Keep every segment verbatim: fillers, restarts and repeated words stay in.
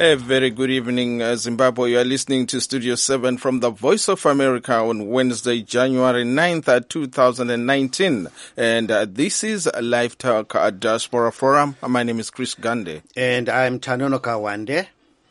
A very good evening, uh, Zimbabwe. You are listening to Studio seven from the Voice of America on Wednesday, January ninth, uh, two thousand nineteen. And uh, this is Live Talk at Diaspora Forum. My name is Chris Gande. And I'm Tanono Kawande.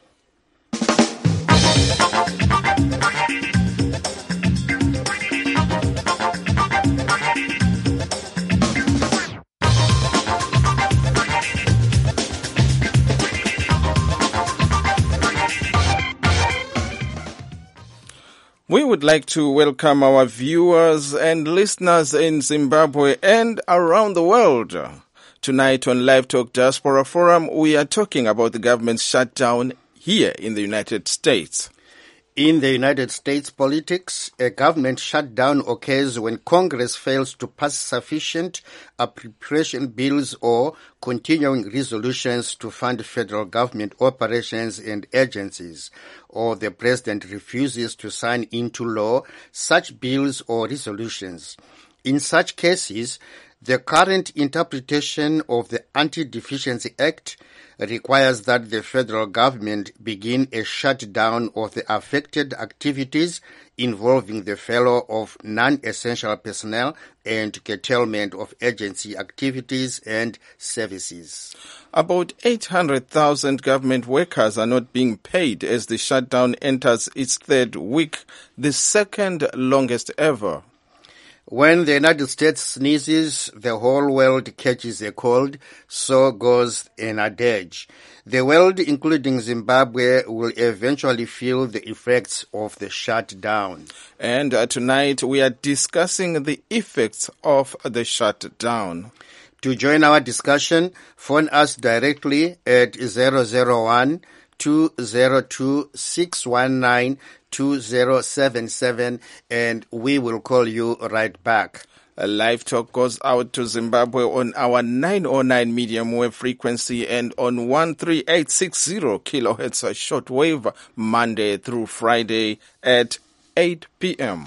We would like to welcome our viewers and listeners in Zimbabwe and around the world. Tonight on Live Talk Diaspora Forum, we are talking about the government's shutdown here in the United States. In the United States politics, a government shutdown occurs when Congress fails to pass sufficient appropriation bills or continuing resolutions to fund federal government operations and agencies, or the president refuses to sign into law such bills or resolutions. In such cases, the current interpretation of the Anti-Deficiency Act requires that the federal government begin a shutdown of the affected activities involving the failure of non-essential personnel and curtailment of agency activities and services. About eight hundred thousand government workers are not being paid as the shutdown enters its third week, the second longest ever. When the United States sneezes, the whole world catches a cold, so goes an adage. The world, including Zimbabwe, will eventually feel the effects of the shutdown. And uh, tonight we are discussing the effects of the shutdown. To join our discussion, phone us directly at zero zero one, two zero two, six one nine, two zero seven seven, and we will call you right back. A live talk goes out to Zimbabwe on our nine oh nine medium wave frequency and on one three eight six zero kilohertz shortwave Monday through Friday at eight p.m.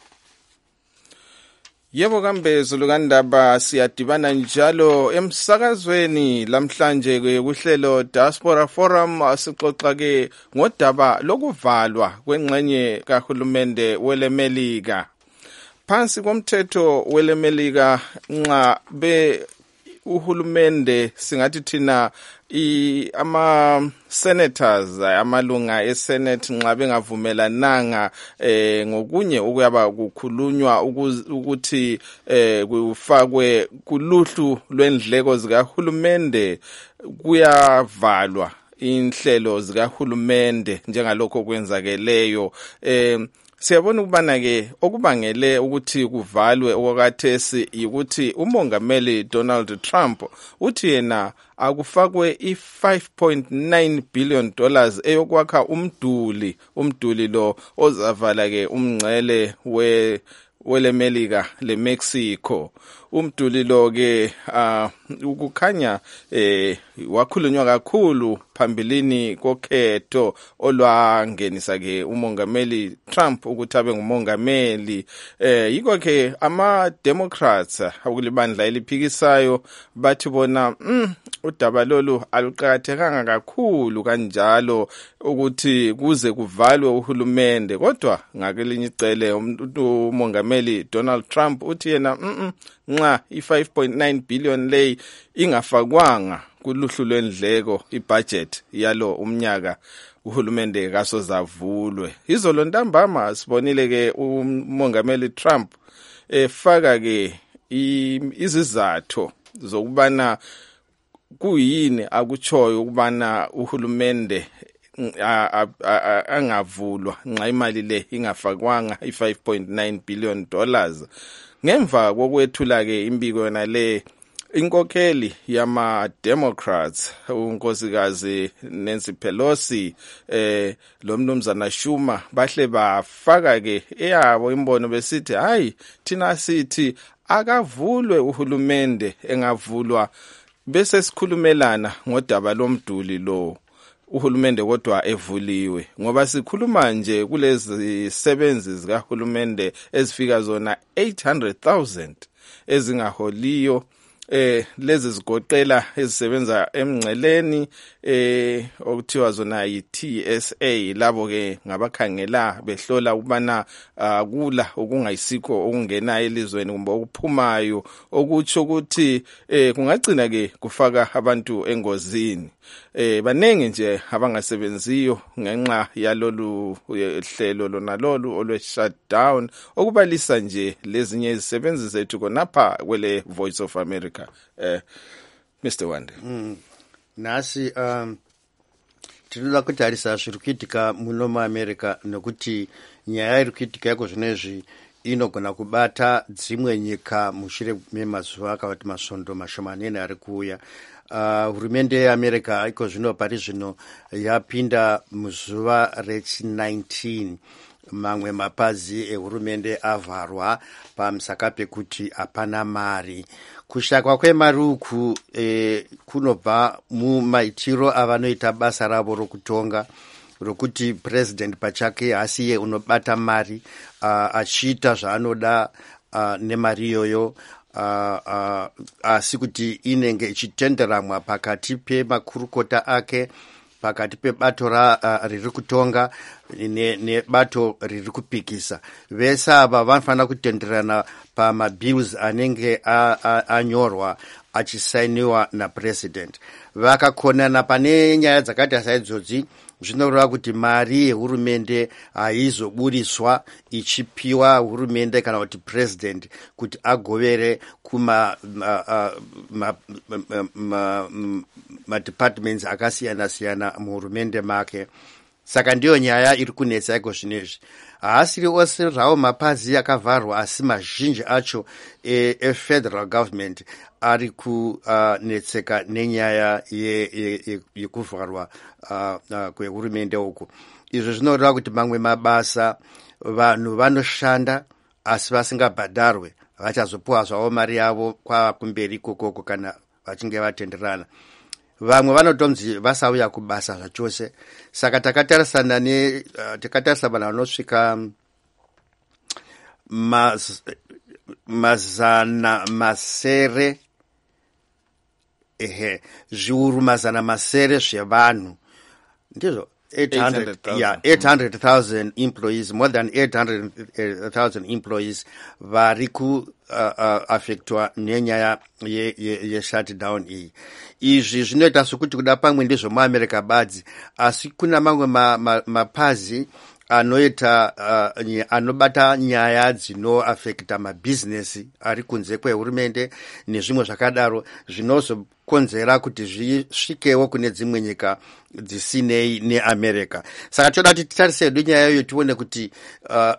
Yebo kambe zulukandaba siyadibana njalo emsakazweni lamhlanje kuhlelo Diaspora Forum asixoxa ke ngodaba lokuvalwa kwengxenye kahulumende welemelika. Phansi komthetho welemelika nxa be uhulumende singathi thina i ama senators amalunga eSenate nxa bengavumelananga eh ngokunye okuyaba kukhulunywa ukuthi eh kufakwe kuluhlu lwendleko zikahulumende kuyavalwa inhlelo zikahulumende njengalokho kwenzakeleyo eh siyabona ukubana ke okubangele ukuthi kuvalwe okwakathesi ukuthi umongameli Donald Trump uthi yena akufakwe i five point nine billion dollars eyokwakha umduli umduli lo ozavala ke umngcele we welemelika leMexico. Umduli lo ke uh, ukukhanya eh wakhulunywa kakhulu phambilini kokhetho olwangenisa ke umongameli Trump ukuthi abe ngumongameli. Eh yiko ke ama Democrats akulibandla eliphikisayo bathi bona mm, udaba lolu aluqakathekanga kakhulu kanjalo ukuthi kuze kuvalwe uhulumende, kodwa ngakelinye icele umongameli Donald Trump uthi yena mm nxa i five point nine billion lay ingafakwanga kuluhlu lwendleko ibudget yalo umnyaka uhulumende kasozavulwe. Izolo ntambama sibonile ke umongameli Trump efaka ke izizathu zokubana kuyini akuchoyo ukubana uhulumende angavulwa nxa imali le ingafakwanga i five point nine billion dollars. Ngemva kokwethula ke imbiko yona le inkokheli yama Democrats unkosikazi Nancy Pelosi eh lo mnumzana Schumer bahle bafaka ke eyabo imbono besithi hayi thina sithi akavulwe uhulumende engavulwa bese sikhulumelana ngodaba lomduli lo uhulumende kodwa evuliwe, ngoba sikhuluma nje kulezi sebenzi zikahulumende ezifika zona eight hundred thousand ezingaholiyo eh lezi zigoqela ezisebenza emngceleni eh okuthiwa zona yi-T S A, labo ke ngabakhangela behlola ubana akula okungayisikho okungena elizweni kumbe okuphumayo, okutsho ukuthi eh kungagcina ke kufaka abantu engozini. Eh banenge nje abangasebenziyo ngenxa yalolu hlelo lona lolu olwe shutdown, okubalisa nje lezinye izisebenzi zethu konapha kwele Voice of America. eh Mister Wande. Mm. Nasi um tinoda kutarisa zviri kuitika muno muAmerica, nekuti nyaya iri kuitika yako zvinezvi inogona kubata dzimwe nyika mushure memazuva kana kuti masvondo mashomanene ari kuuya. Uh, hurumende yeAmerica iko zvino pari zvino yapinda muzuva rechi nineteen. Mamwe mapazi ehurumende avharwa pamusaka pekuti hapana mari. Kushakwa kwemari uku e, kunobva mumaitiro avanoita basa ravo rokutonga, rokuti president pachake hasiye unobata mari uh, achiita zvaanoda uh, nemari iyoyo. Uh, uh, asi kuti inenge ichitenderamwa pakati pemakurukota ake, pakati pebato ra uh, riri kutonga nebato ne riri kupikisa. Vese ava vanofanira kutenderana pamabills anenge anyorwa achisainiwa napresident. Vakakonana pane nyaya dzakaita saidzodzi, zvinoreva kuti mari yehurumende haizoburiswa ichipiwa hurumende kana kuti president kuti agovere kuma ma, ma, ma, ma departments akasiyana siyana muhurumende make. Saka ndiyo nyaya iri kunetsa iko zvinezvi. Haasiri ose zvawo mapazi akavharwa, asi mazhinji acho e, e federal government ari kunetseka uh, nenyaya yekuvharwa uh, uh, kwehurumende uku. Izvo zvinoreva kuti mamwe mabasa vanhu vanoshanda asi vasingabhadharwe vachazopuwa zvavo mari yavo kwava kumberi ikokoko kana vachinge vatenderana. Vamwe vanotonzi vasauya kubasa zvachose. Saka takatarisana ne uh, takatarisa vanhu vanosvika maz, mazana masere ehe zviuru mazana masere zvevanhu, ndizvo eight hundred, yeah, eight hundred thousand employees, more than eight hundred thousand employees vari ku uh, uh, affectwa nenyaya ye, ye, ye shutdown iyi. Izvi zvinoita sokuti kuda pamwe ndizvo muAmerica badzi, asi kuna mamwe mapazi ma, ma anoita uh, anobata nyaya dzino affecta mabusiness ari kunze kwehurumende nezvimwe zvakadaro, zvinozokonzera kuti zvisvikewo kune dzimwe nyika dzisinei neAmerica. Saka toda kuti titarise nyaya iyoyo tione kuti uh,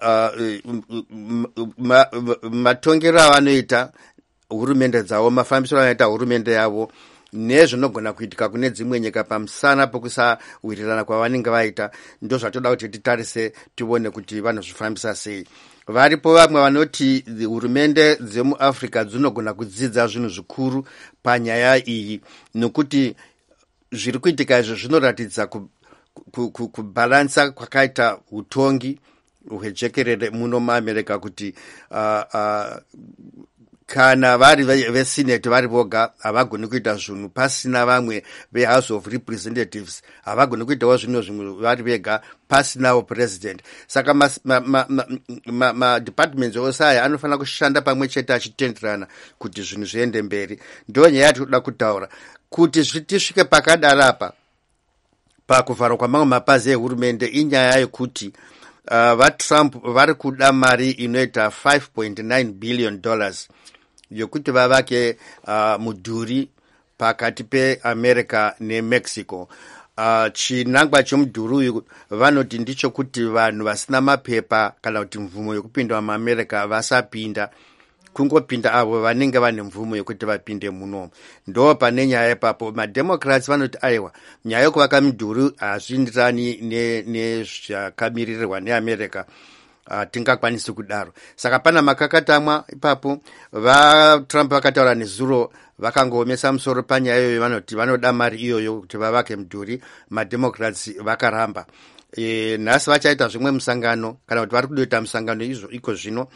uh, matongero avanoita hurumende dzavo, mafambisiro anoita hurumende yavo, nezvinogona kuitika kune dzimwe nyika pamusana pokusawirirana kwavanenge vaita, ndo zvatoda kuti titarise tione kuti vanozvifambisa sei. Varipo vamwe vanoti hurumende dzemuAfrica dzinogona kudzidza zvinhu zvikuru panyaya iyi, nokuti zviri kuitika izvo zvinoratidza kubalansa kwakaita utongi hwejekerere muno muAmerica, kuti uh, uh, kana vari vesenate vari voga havagoni kuita zvinhu pasina vamwe vehouse of representatives, havagoni kuitawo zvinhu zvimwe vari vega pasinawo president. Saka madepartments ma, ma, ma ose aya anofanira kushanda pamwe chete achitenderana kuti zvinhu zviende mberi. Ndo nyaya yatinoda kutaura kuti tisvike pakadaro apa pakuvharwa kwamamwe mapazi ehurumende. Inyaya yekuti uh, vaTrump vari kuda mari inoita five point nine billion dollars yokuti vavake uh, mudhuri pakati peAmerica neMexico. Uh, chinangwa chomudhuri uyu vanoti ndicho kuti vanhu vasina mapepa kana kuti mvumo yokupinda muAmerica vasapinda, kungopinda avo vanenge vane mvumo yekuti vapinde muno. Ndo pane nyaya ipapo maDemocrats vanoti aiwa, nyaya yokuvaka midhuri hazvienderani nezvakamirirwa ne neAmerica. Uh, tingakwanisi kudaro. Saka pana makakatamwa ipapo, vaTrump vakataura nezuro, vakangoomesa musoro panyaya iyoyo, vanoti vanoda mari iyoyo kuti vavake mudhuri. MaDemocrats vakaramba. E, nhasi vachaita zvimwe musangano, kana kuti vari kudoita musangano izvo iko zvino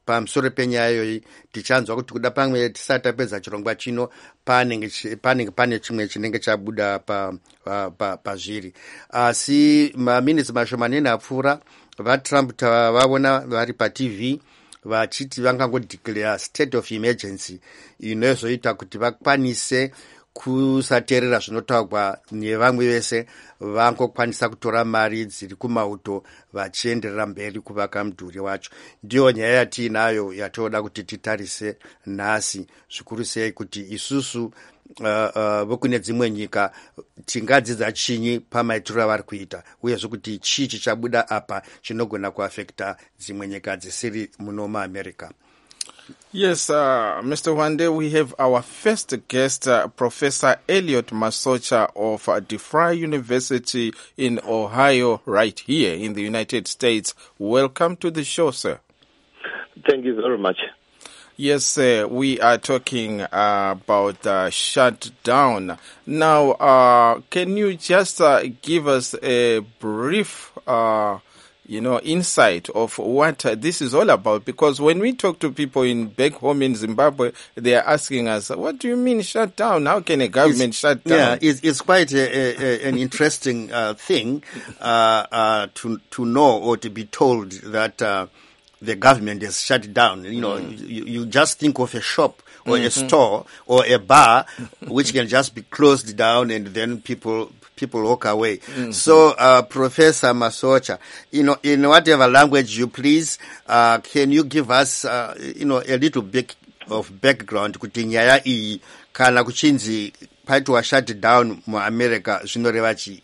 pamusoro penyaya iyoyi tichanzwa kuti kuda pamwe tisati tapedza chirongwa chino panenge panenge pane chimwe chinenge chabuda pa pa pazviri asi maminitsi mashomanene apfuura vaTrump tavaona vari paTV vachiti vangangodeclare state of emergency inozoita kuti vakwanise kusateerera zvinotaurwa nevamwe vese vangokwanisa kutora mari dziri kumauto vachienderera mberi kuvaka mudhuri wacho. Ndiyo nyaya yatiinayo yatoda kuti titarise nhasi, zvikuru sei kuti isusu vokune uh, uh, dzimwe nyika tingadzidza chinyi pamaitiro avari kuita, uyezve kuti chii chichabuda apa chinogona kuafekta dzimwe nyika dzisiri muno muAmerica. Yes, uh, Mister Wande, we have our first guest, uh, Professor Elliot Masocha of uh, DeFry University in Ohio, right here in the United States. Welcome to the show, sir. Thank you very much. Yes, uh, we are talking uh, about uh, shutdown. Now, uh, can you just uh, give us a brief uh you know, insight of what uh, this is all about? Because when we talk to people in back home in Zimbabwe, they are asking us, what do you mean shut down? How can a government it's, shut down? Yeah, it's, it's quite a, a, an interesting uh, thing uh, uh, to to know or to be told that uh, the government is shut down. You know, mm. you, you just think of a shop or mm-hmm. a store or a bar which can just be closed down and then people people walk away. Mm-hmm. So, uh, Professor Masocha, you know, in whatever language you please, uh, can you give us, uh, you know, a little bit of background kuti nyaya iyi kana kuchinzi paitwa shut down mu America zvinoreva chii?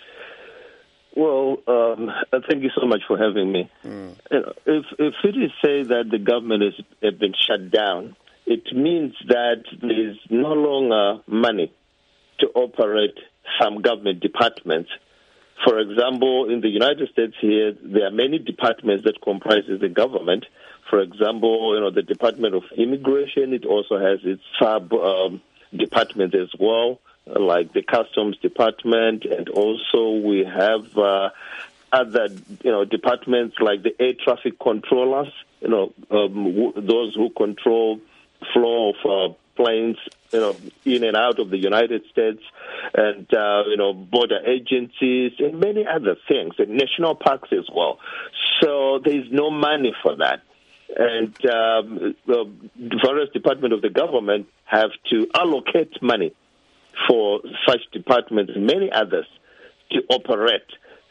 Well, um, thank you so much for having me. Mm. You know, if if it is said that the government has, has been shut down, it means that there is no longer money to operate some government departments. For example, in the United States here, there are many departments that comprises the government. For example, you know, the Department of Immigration, it also has its sub um, departments as well, like the Customs Department, and also we have uh, other, you know, departments like the air traffic controllers, you know, um, w- those who control flow of uh, planes, you know, in and out of the United States, and, uh, you know, border agencies, and many other things, and national parks as well. So there is no money for that. And um, the various departments of the government have to allocate money for such departments and many others to operate.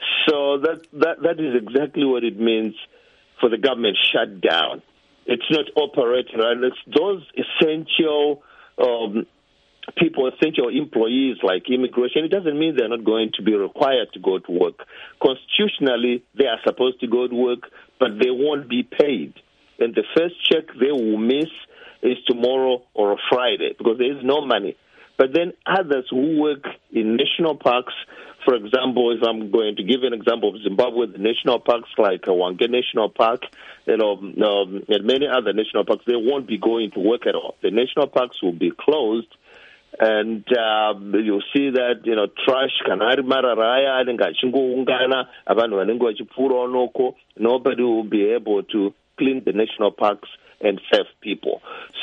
So that, that that is exactly what it means for the government shut down. It's not operating, right? It's those essential um, people, essential employees like immigration. It doesn't mean they're not going to be required to go to work. Constitutionally, they are supposed to go to work, but they won't be paid. And the first check they will miss is tomorrow or Friday because there is no money. But then others who work in national parks, for example, if I'm going to give an example of Zimbabwe, the national parks like Hwange National Park, you know, um, and many other national parks, they won't be going to work at all. The national parks will be closed, and uh, you'll see that, you know, trash kanari mararaya ngachingoungana abantu vanenge vachipfuura onoko. Nobody will be able to clean the national parks and serve people.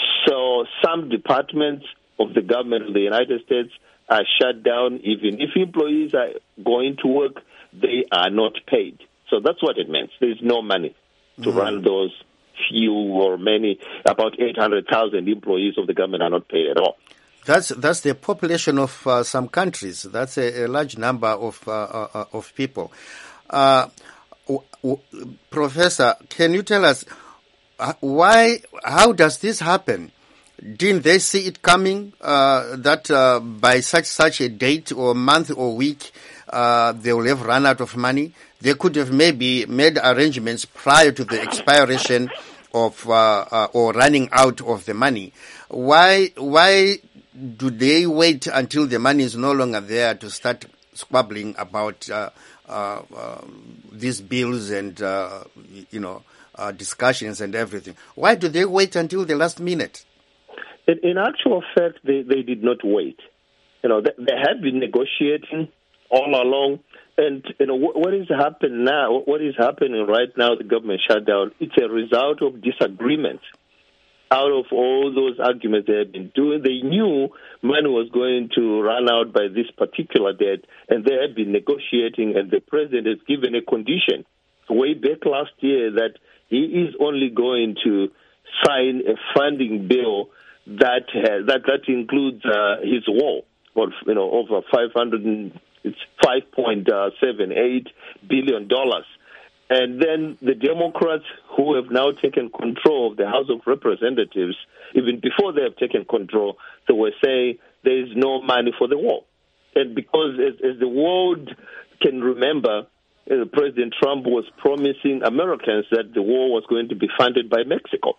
So some departments of the government of the United States are shut down. Even if employees are going to work, they are not paid. So that's what it means. There's no money to mm-hmm. run those few or many, about eight hundred thousand employees of the government are not paid at all. That's that's the population of uh, some countries. That's a, a large number of uh, uh, of people. Uh, w- w- Professor, can you tell us uh, why? How does this happen? Didn't they see it coming uh, that uh, by such such a date or month or week uh, they will have run out of money? They could have maybe made arrangements prior to the expiration of uh, uh, or running out of the money. Why why do they wait until the money is no longer there to start squabbling about uh, uh, uh, these bills and uh, you know uh, discussions and everything? Why do they wait until the last minute? In, in actual fact, they, they did not wait. You know, they, they had been negotiating all along. And you know what, what is happening now? What is happening right now? The government shutdown. It's a result of disagreement. Out of all those arguments they have been doing, they knew money was going to run out by this particular date, and they had been negotiating. And the president has given a condition way back last year that he is only going to sign a funding bill that has, that that includes uh, his wall, or you know, over five hundred and it's five point seven eight billion dollars. And then the Democrats, who have now taken control of the House of Representatives, even before they have taken control, they were saying there is no money for the wall. And because, as, as the world can remember, uh, President Trump was promising Americans that the war was going to be funded by Mexico.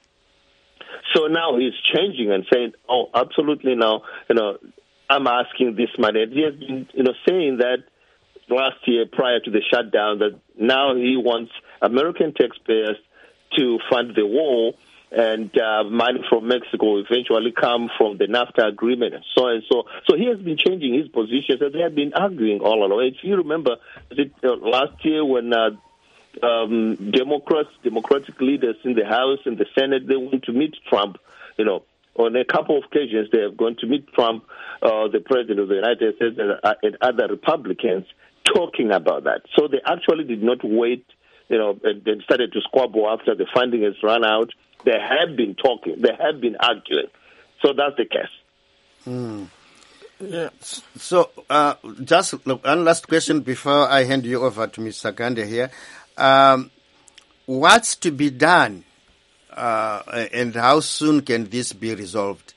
So now he's changing and saying, "Oh, absolutely now, you know, I'm asking this money." And he has been, you know, saying that last year prior to the shutdown, that now he wants American taxpayers to fund the war, and uh, money from Mexico will eventually come from the NAFTA agreement and so on and so. So he has been changing his positions, and they have been arguing all along. If you remember, uh, last year when uh, um, Democrats, Democratic leaders in the House and the Senate, they went to meet Trump, you know, on a couple of occasions they have gone to meet Trump, uh, the president of the United States, and, uh, and other Republicans, talking about that. So they actually did not wait, you know, and, and started to squabble after the funding has run out. They have been talking. They have been arguing. So that's the case. Hmm. Yeah. So uh, just look, one last question before I hand you over to Mister Gande here. Um, what's to be done, uh, and how soon can this be resolved?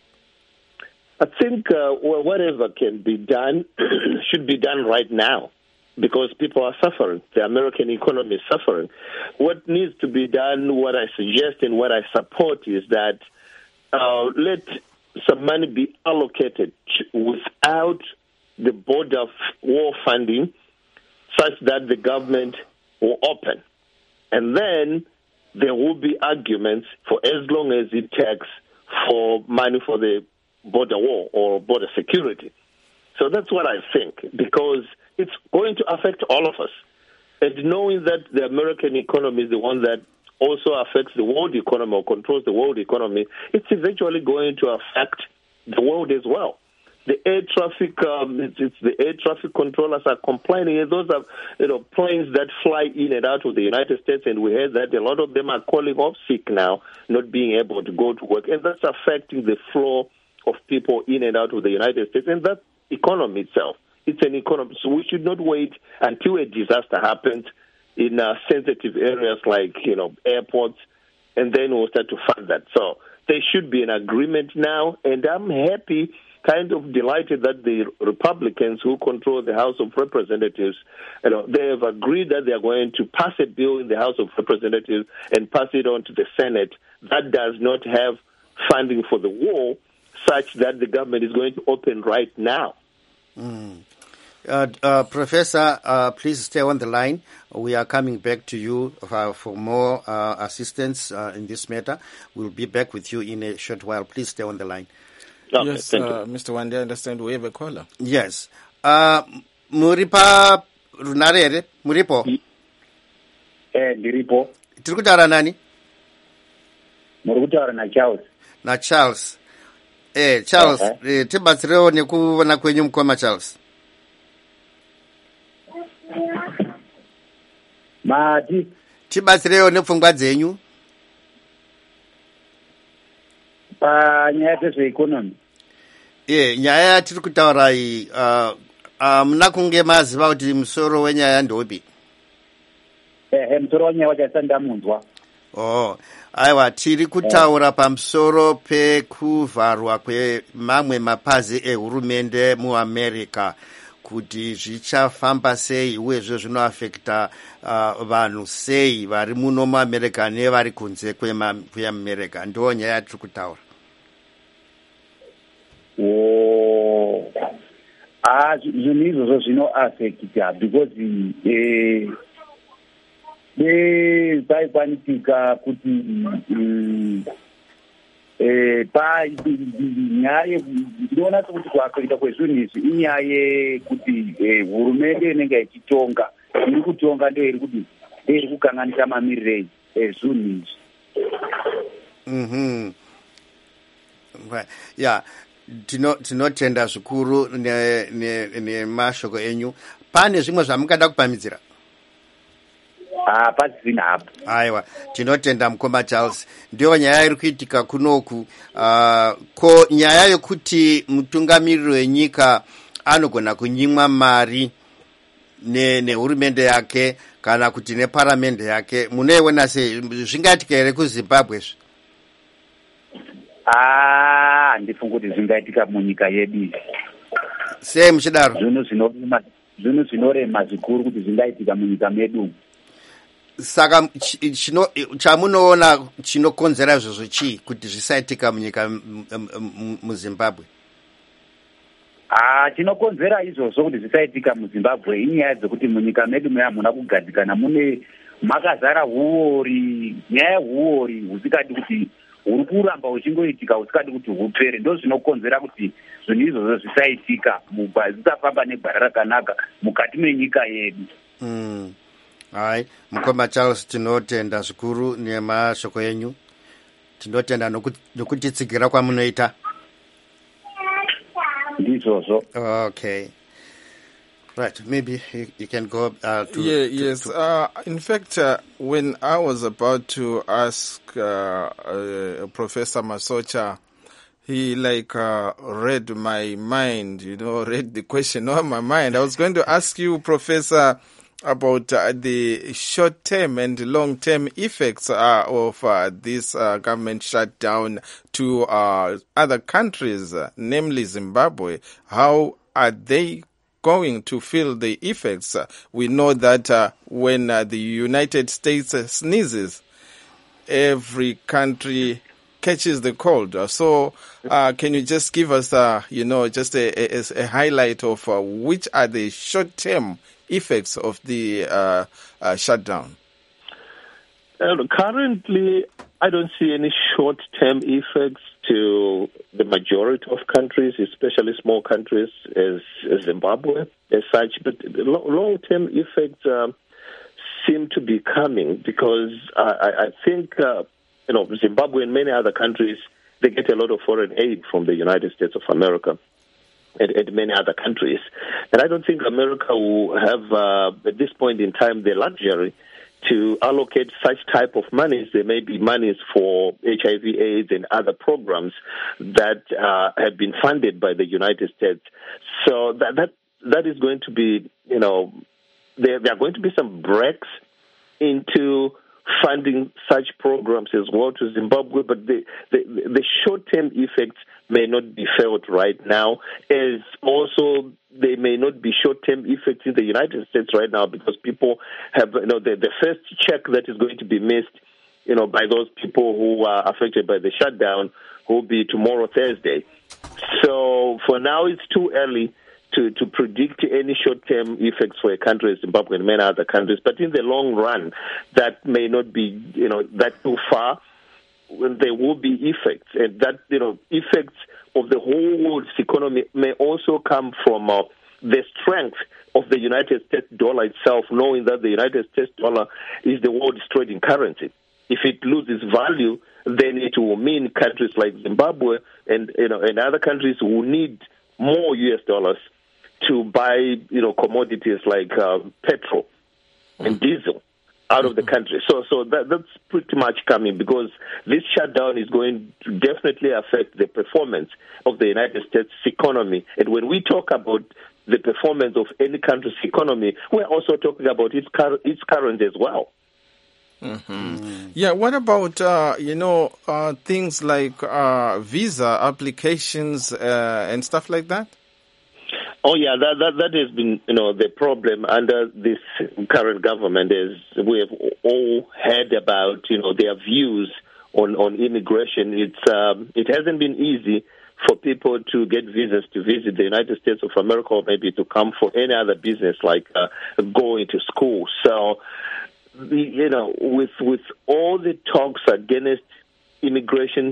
I think uh, whatever can be done should be done right now, because people are suffering. The American economy is suffering. What needs to be done, what I suggest and what I support, is that uh, let some money be allocated without the border war funding, such that the government will open. And then there will be arguments for as long as it takes for money for the border war or border security. So that's what I think, because it's going to affect all of us. And knowing that the American economy is the one that also affects the world economy or controls the world economy, it's eventually going to affect the world as well. The air traffic, um, it's, it's the air traffic controllers are complaining. And those are, you know, planes that fly in and out of the United States, and we heard that a lot of them are calling off sick now, not being able to go to work, and that's affecting the flow of people in and out of the United States, and that economy itself. It's an economy, so we should not wait until a disaster happens in uh, sensitive areas like, you know, airports, and then we'll start to fund that. So there should be an agreement now, and I'm happy, kind of delighted that the Republicans who control the House of Representatives, you know, they have agreed that they are going to pass a bill in the House of Representatives and pass it on to the Senate that does not have funding for the war, such that the government is going to open right now. Mm. Uh, uh, Professor, uh, please stay on the line. We are coming back to you for, for more uh, assistance uh, in this matter. We'll be back with you in a short while. Please stay on the line. Okay, yes, uh, Mister Wande, I understand we have a caller. Yes. Uh, Muripa Runarere, Muripo. Eh, Muripo. Tiri kutaura nani? Muri kutaura na Charles. Na Charles. Eh, Charles, uh-huh. eh, tibatsirewo nekuona kwenyu mukoma Charles. Mati. Tibatsirewo nepfungwa dzenyu. Panyaya dzezveikonomi. Eh, nyaya yatiri kutaura iyi, uh, uh, muna kunge maziva kuti musoro wenyaya ndopi? Eh, musoro wenyaya wacho ndamunzwa. Oh, aiwa, tiri kutaura pamusoro pekuvharwa kwemamwe mapazi ehurumende muAmerica, kuti zvichafamba sei uyezve zvinoafekta uh, vanhu sei vari muno muAmerica nevari kunze kweAmerica. Ndo nyaya yatiri kutaura. Oh, ah, zvinhu izvozvo zvinoafekta because eh, ne paikwanisika kuti eh panyaya ndinoona kuti kwakuita kwezvinhu izvi inyaya yekuti hurumende inenge ichitonga iri kutonga ndio iri kuti iri kukanganisa mamiriro ezvinhu izvi. Mhm. Ya, tinotenda zvikuru nemashoko enyu. Pane zvimwe zvamungada kupamidzira? Ah, pasina hapo. Aiwa, tinotenda mukoma Charles. Ndio nyaya iri kuitika kunoku. Uh, ko nyaya yokuti mutungamiriri wenyika anogona kunyimwa mari ne nehurumende yake kana kuti neparamende yake, munoiona sei? Zvingaitika here kuZimbabwe? Ah, ndifunga kuti zvingaitika munyika yedu. Sei muchidaro? Zvinhu zvinorema, zvinhu zvinorema zvikuru kuti zvingaitika munyika medu. Saka chino chamunoona chinokonzera izvozvo chii kuti zvisaitika munyika muZimbabwe? Ah, chinokonzera izvozvo kuti zvisaitika muZimbabwe inyaya dzekuti munyika medu hamuna kugadzikana, mune makazara huori, nyaya huori husikadi kuti huri kuramba huchingoitika husikadi kuti hupere. Ndo zvinokonzera kuti zvinhu izvozvo zvisaitika, zvisafamba negwara rakanaka mukati menyika yedu. Mm. Hai, mukoma Charles, tinotenda zvikuru nemashoko enyu. Tinotenda nokutitsigira kwamunoita. Ndizvozvo. Okay. Right, maybe you, you can go uh, to... Yeah, to, yes. To... Uh, in fact, uh, when I was about to ask uh, uh, Professor Masocha, he like uh, read my mind, you know, read the question on my mind. I was going to ask you, Professor, about uh, the short-term and long-term effects uh, of uh, this uh, government shutdown to uh, other countries, uh, namely Zimbabwe. How are they going to feel the effects? Uh, we know that uh, when uh, the United States uh, sneezes, every country catches the cold. Uh, so uh, can you just give us, uh, you know, just a, a, a highlight of uh, which are the short-term effects of the uh, uh, shutdown? Uh, currently, I don't see any short-term effects to the majority of countries, especially small countries as, as Zimbabwe as such. But the long-term effects uh, seem to be coming because I, I think, uh, you know, Zimbabwe and many other countries, they get a lot of foreign aid from the United States of America. And, and many other countries. And I don't think America will have, uh, at this point in time, the luxury to allocate such type of monies. There may be monies for H I V AIDS and other programs that uh, have been funded by the United States. So that that, that is going to be, you know, there, there are going to be some breaks into funding such programs as well to Zimbabwe, but the, the, the short-term effects may not be felt right now, as also there may not be short-term effects in the United States right now because people have, you know, the, the first check that is going to be missed, you know, by those people who are affected by the shutdown will be tomorrow, Thursday. So for now, it's too early to, to predict any short-term effects for a country as Zimbabwe and many other countries. But in the long run, that may not be, you know, that too far. When there will be effects, and that, you know, effects of the whole world's economy may also come from uh, the strength of the United States dollar itself, knowing that the United States dollar is the world's trading currency. If it loses value, then it will mean countries like Zimbabwe and, you know, and other countries will need more U S dollars to buy, you know, commodities like uh, petrol and diesel out of the country. So so that, that's pretty much coming because this shutdown is going to definitely affect the performance of the United States economy. And when we talk about the performance of any country's economy, we're also talking about its, cur- its currency as well. Mm-hmm. Mm. Yeah, what about, uh, you know, uh, things like uh, visa applications uh, and stuff like that? Oh, yeah, that, that that has been, you know, the problem under this current government is we have all heard about, you know, their views on, on immigration. It's um, it hasn't been easy for people to get visas to visit the United States of America or maybe to come for any other business like uh, going to school. So, you know, with with all the talks against immigration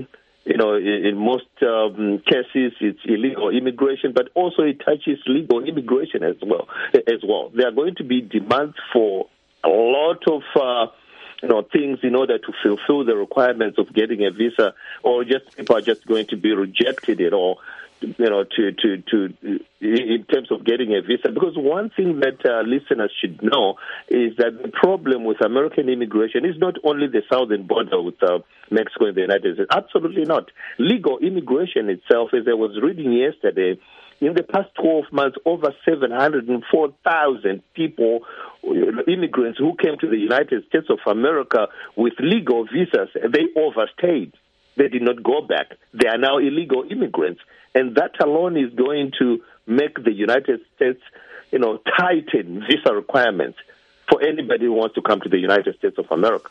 You know, in, in most um, cases, it's illegal immigration, but also it touches legal immigration as well. As well, there are going to be demands for a lot of uh, you know things in order to fulfill the requirements of getting a visa, or just people are just going to be rejected at all. You know, to, to, to, in terms of getting a visa. Because one thing that uh, listeners should know is that the problem with American immigration is not only the southern border with uh, Mexico and the United States. Absolutely not. Legal immigration itself, as I was reading yesterday, in the past twelve months, over seven hundred four thousand people, immigrants who came to the United States of America with legal visas, they overstayed. They did not go back. They are now illegal immigrants. And that alone is going to make the United States, you know, tighten visa requirements for anybody who wants to come to the United States of America.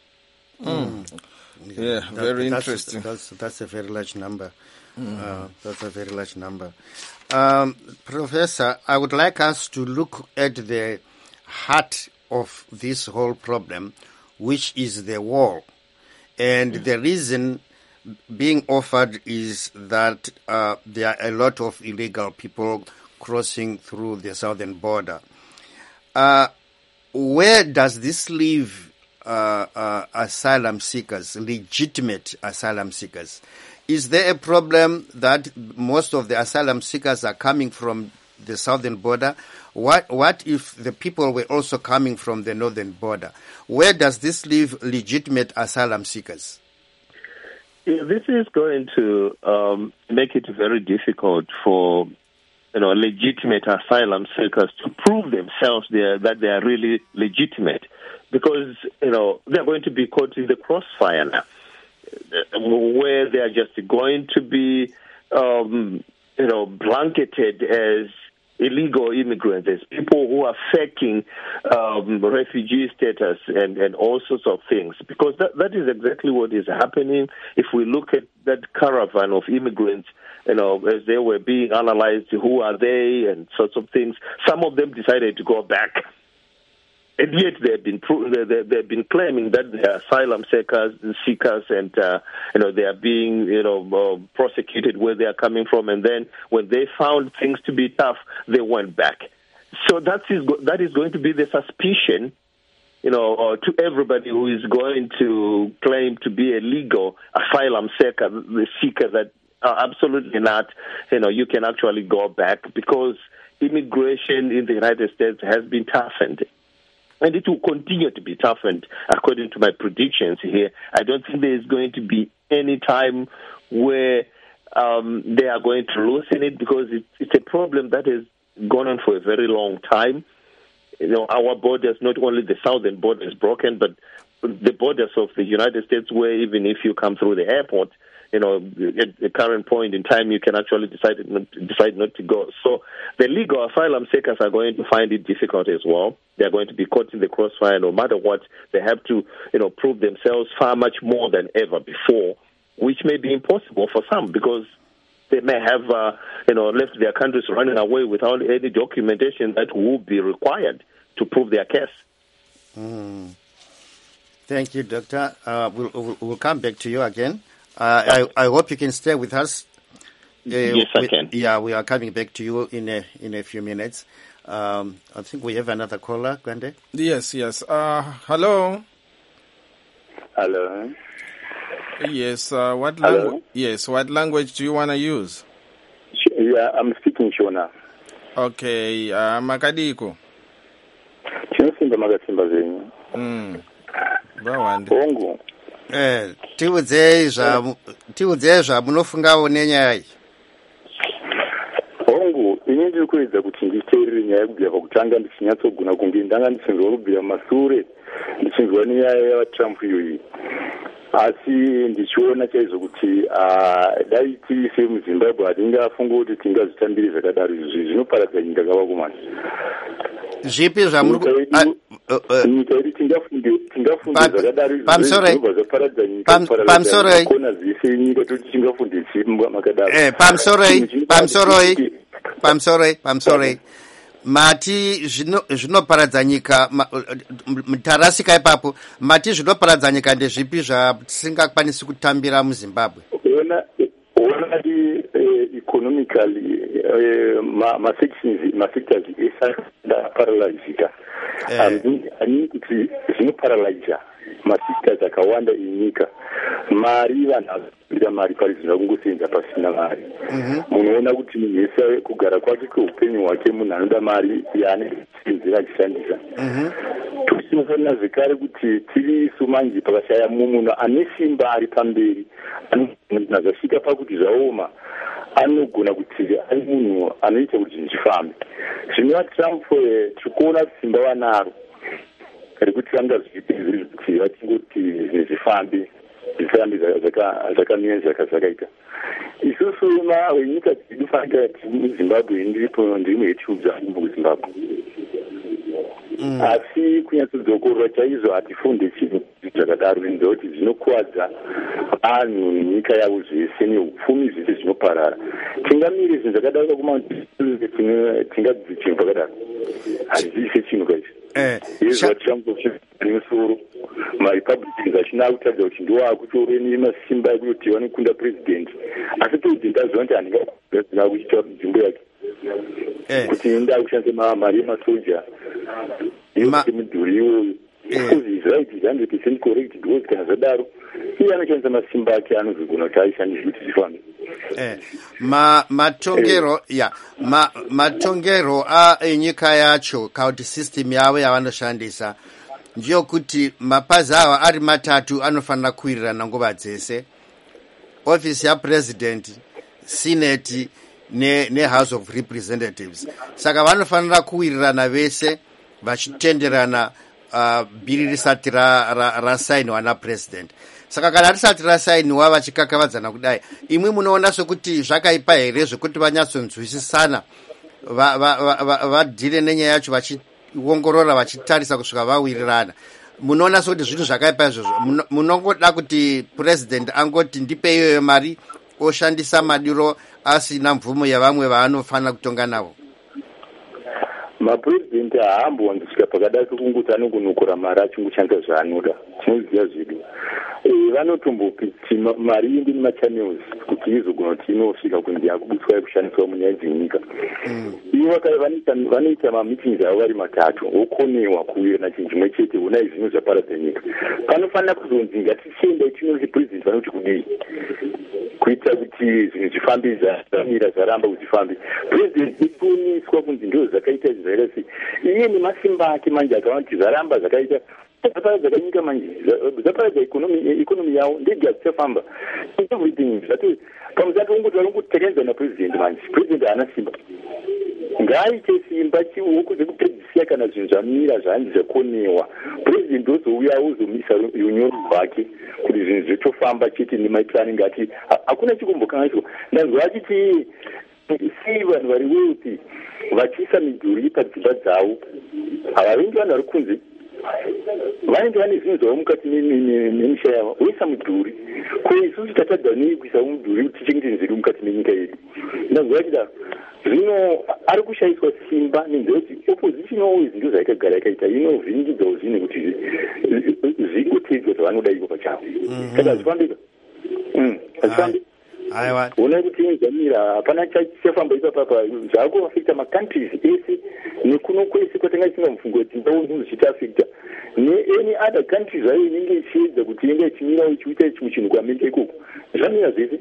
Mm. Yeah, that, very that's, interesting. That's, that's a very large number. Mm. Uh, that's a very large number. Um, Professor, I would like us to look at the heart of this whole problem, which is the wall. And mm. the reason being offered is that uh, there are a lot of illegal people crossing through the southern border. Uh, where does this leave uh, uh, asylum seekers, legitimate asylum seekers? Is there a problem that most of the asylum seekers are coming from the southern border? What, what if the people were also coming from the northern border? Where does this leave legitimate asylum seekers? Yeah, this is going to um, make it very difficult for, you know, legitimate asylum seekers to prove themselves there that they are really legitimate, because, you know, they're going to be caught in the crossfire now, where they are just going to be, um, you know, blanketed as illegal immigrants, as people who are faking um, refugee status and, and all sorts of things, because that, that is exactly what is happening. If we look at that caravan of immigrants, you know, as they were being analyzed, who are they and sorts of things, some of them decided to go back. And yet they've been they've been claiming that they are asylum seekers, seekers, and uh, you know they are being you know uh, prosecuted where they are coming from. And then when they found things to be tough, they went back. So that is that is going to be the suspicion, you know, uh, to everybody who is going to claim to be a legal asylum seeker, the seeker that are absolutely not. You know, you can actually go back, because immigration in the United States has been toughened. And it will continue to be toughened, according to my predictions here. I don't think there is going to be any time where um, they are going to loosen it, because it, it's a problem that has gone on for a very long time. You know, our borders, not only the southern border is broken, but the borders of the United States, where even if you come through the airport, you know, at the current point in time, you can actually decide not, decide not to go. So the legal asylum seekers are going to find it difficult as well. They're going to be caught in the crossfire no matter what. They have to, you know, prove themselves far much more than ever before, which may be impossible for some, because they may have, uh, you know, left their countries running away without any documentation that will be required to prove their case. Mm. Thank you, Doctor. Uh, we'll, we'll, we'll come back to you again. Uh, I, I hope you can stay with us. Uh, yes, I we, can. Yeah, we are coming back to you in a in a few minutes. Um, I think we have another caller, Gwande. Yes, yes. Uh, hello. Hello. Yes. Uh, what Hello? language? Yes. What language do you want to use? Yeah, I'm speaking Shona. Okay. Uh, Makadiko. Chinosimba magasimba zenyu. Mm. Bawande. Bongo. Eh, tiudze zva tiudze zva munofungawo nenyaya iyi. Bongo, ini ndiri kuedza kuti nditeerere nyaya yekubvira pakutanga ndichinyatsogona kunge ndanga ndichinzwa kubvira masure ndichinzwa nenyaya yavatrump iyoyi. Asi ndichiona chaizvo kuti dai tiri semuzimbabwe hatingafunga kuti tingazvitambiri zvakadaro izvi zvinoparadza nyika kavakomana. Zvipi zvamuri nyika iri tingafunde zvakadaro izvizvinobva zvaparadza nyika pamusoro kona zvese nyika toti tingafunde zimba makadaro. Eh, pamusoro pamusoro pamusoro pamusoro mati zvinoparadza nyika mutarasika ipapo mati zvinoparadza nyika ndezvipi zvatisingakwanisi kutambira muZimbabwe? ona already uh, economically uh, ma, ma sections ma sectors esanda paralyzed um ani kuti zvino paralyze ma sectors akawanda inyika mari vanhu mari parizvina kungosenza pasina mari munoona kuti munhu kugara kwake kweupenyu hwake munhu anoda mari yaane senzera achishandisa tinofanira zvekare kuti tiri isu manje pakashaya munhu ane simba ari pamberi anozasvika pakuti zvaoma anogona kuti ari munhu anoita kuti zvinhu zvifambe zvinova Trump tiri kuona simba vanaro rekuti vanga zviri kuti vatingoti zvinhu zvifambe zvisambe zvakamira zvakazvakaita isusu venyika tinofanira kuti muzimbabwe ndiripo ndimwe yetiudza muzimbabwe asi kunyatsodzokora chaizvo hatifunde chinhu zvakadaro nekuti zvinokuwadza vanhu nenyika yavo zvese neupfumi zvese zvinoparara tingamire zvinhu zvakadaro tingadzidze chinhu zvakadaro hazvise chinhu kaizvo izvatishambomusoro marepublicans achina kutaridza kuti ndiwo akutore nemasimba ekutoti vanokunda president asi president aziva kuti handingazina kuchita nzvimbo yake kuti nda kushandisa mari yemasoja yekuti midhuri iwoyo kuzisraiti hundred percent correct because kana zvadaro iye anoshandisa masimba ake anozogona kuti aishandise kuti zvifambe matongero ya matongero enyika yacho kuti system yavo yavanoshandisa ndiyokuti mapazi ava ari matatu anofanira kuwirirana nguva dzese office yapresident senate ne, ne house of representatives saka vanofanira kuwirirana vese vachitenderana uh, bhiri risati rasainiwa ra, ra napresident saka kana risati rasainiwa vachikakavadzana kudai imwe munoona sekuti zvakaipa here zvekuti vanyatsonzwisisana vadhire va, va, va nenyaya yacho vachiongorora vachitarisa kusvika vawirirana munoona sekuti zvinhu zvakaipa izvozvo munongoda kuti president angoti ndipe iyoyo mari oshandisa madiro asina mvumo yavamwe vaanofanira kutonga navo mapresident haambowandisvika pakadai kokunguti anongonokora mari achingoshandisa zvaanoda tinoziva zvedu vanotombopiti mari indi nemachannels kuti izogona kuti inosvika kunzi yakubutswa yekushandiswa munyaya dzenyika ivo vanoita mameetings avo vari matatu okonewa kuwirirana chinhu chimwe chete ona izvino zvaparadza nyika panofanira kuzonzi ngatichiendai tinoti president vanoti kudii kuita kuti zvinhu zvifambe zvamira zvaramba kuti zvifambe president ikuoniswa kunzi ndo zvakaita zvakaita sei iye nemasimba ake manje akaona kuti zvaramba zvakaita zvaparadza kanyika manje zvaparadza ikonomi yavo ndege hazvichafamba everything zvati pamusati ungoti varongotekenza napresident manje president haana simba ngaaite simba chiuko dzekupedzisira kana zvinhu zvamira zvanzi zvakonewa president ozouya ozomisa runyoro rwake kuti zvinhu zvitofamba chete nemaipurani ngati hakuna chikumbokangaiswa ndanzwa achiti sei vanhu vari wealthy vachiisa midhuri padzimba dzavo havavengi vanhu vari kunze vanenge vane zvinhu zvavo mukati nemisha yavo oisa mudhuri ko isusu tatadza nei kuisa mudhuri kuti tichengete nzedu mukati menyika yedu ndanzwa achidaro zvino ari kushayiswa simba nenzekuti opposition always ndo zvaikagara yakaita inovhingidzawo zvine kuti zvingotedzwa zvavanoda iko pachavo saka hazvifambika hazvifambi ona kuti inzamira hapana chafamba ipapapa zvaakuafekta macountries ese nekuno kwese kwatanga ichinga mufungo kuti ndaunhu zvichiafekta neany other countries ayo inenge ichiedza kuti inge ichimirawo ichiita chimwe chinhu kuamerica ikoko zvamira zvese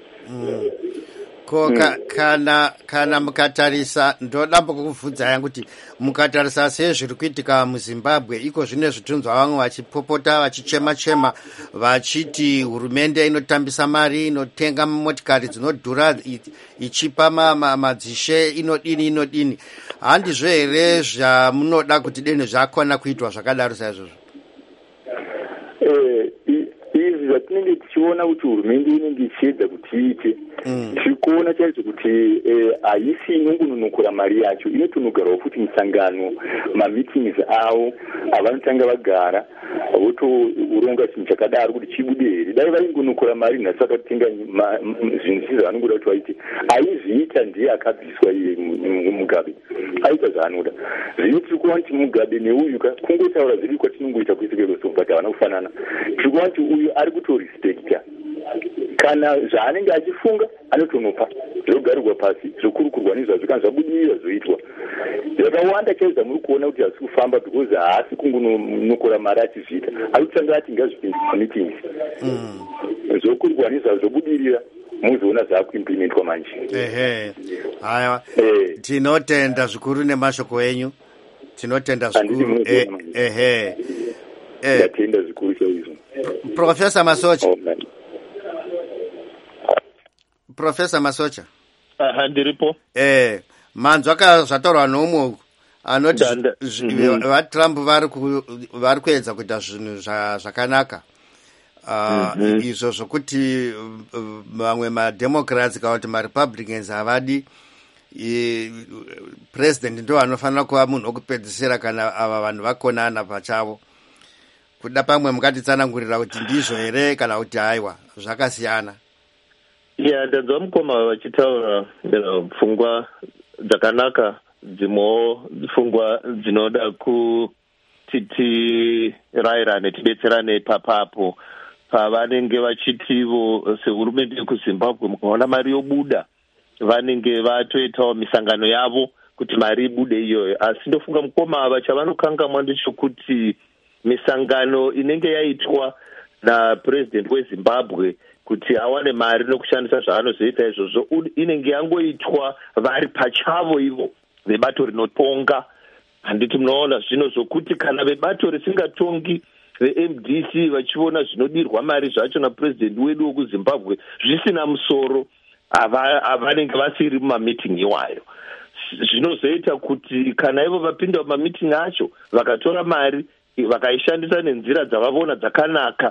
ko ka, kana kana mukatarisa ndodamba kukubvunza yangu kuti mukatarisa sei zviri kuitika muZimbabwe iko zvine zvitunzwa vamwe vachipopota vachichema chema vachiti hurumende inotambisa mari inotenga motikari dzinodhura ichipa madzishe inodini inodini handizvo here zvamunoda kuti deni zvakona kuitwa zvakadaro saizvozvo izvi zvatinenge tichiona kuti hurumende inenge ichiedza kuti iite tiri kuona chaizvo kuti haisi inongononokora mari yacho inotonogarawo futi musangano mameetings avo avanotanga vagara votoronga chinhu chakadaro kuti chibude here dai vaingonokora mari nhasi vakatenga zvinhu zvisizvo vanongoda kuti vaite aizviita ndiye akabviswa iye mugabe aita zvaanoda zvino tiri kuona kuti mugabe neuyu kungotaura zviri kwatinongoita kwese kweroso but havana kufanana tiri kuona kuti uyu ari kutorespecta kana zvaanenge achifunga anotonopa zvogarirwa pasi zvokurukurwa nezvazvo kana zvabudirira zvoitwa. Zvakawanda chaizva muri kuona kuti hasi kufamba because haasi kungonokora mari achizviita, ari kutanga ati ngazvipindi kumitings zvokurukurwa nezvazvo zvobudirira muzoona zvaakuimplementwa manje. Ehe, haya tinotenda zvikuru nemashoko enyu, tinotenda zvikuru. Ehe, ndatenda zvikuru chaizvo. Professor Masocha. Professor Masocha. Aha, ndiripo. Eh, manzwa akazvatorwa nomwe anoti vaTrump vari vari kuedza kuita zvinhu zvakanaka. Uh, izvo zvokuti vamwe mademocrats kana kuti marepublicans havadi president ndo anofanira kuva munhu wokupedzisira kana ava vanhu vakonana pachavo. Kuda pamwe mukatitsanangurira kuti ndizvo here kana kuti haiwa zvakasiyana. Ya ndanzwa mukoma vachitaura pfungwa dzakanaka, dzimwewo pfungwa dzinoda kuti tirairane tidetserane papapo pavanenge vachitivo sehurumende yekuZimbabwe mukaona mari yobuda vanenge vatoitawo misangano yavo kuti mari ibude iyoyo. Asi ndofunga mukoma ava chavanokangamwa ndechekuti misangano inenge yaitwa napresident weZimbabwe kuti awane mari nokushandisa zvaanozoita izvozvo inenge yangoitwa vari pachavo ivo vebato rinotonga. Handiti munoona zvino zvokuti kana vebato risingatongi ve-M D C vachiona zvinodirwa mari zvacho napresident wedu wekuZimbabwe zvisina musoro, havanenge vasiri mumamiting iwayo. Zvinozoita kuti kana ivo vapinda mumamiting acho vakatora mari vakaishandisa nenzira dzavavona dzakanaka,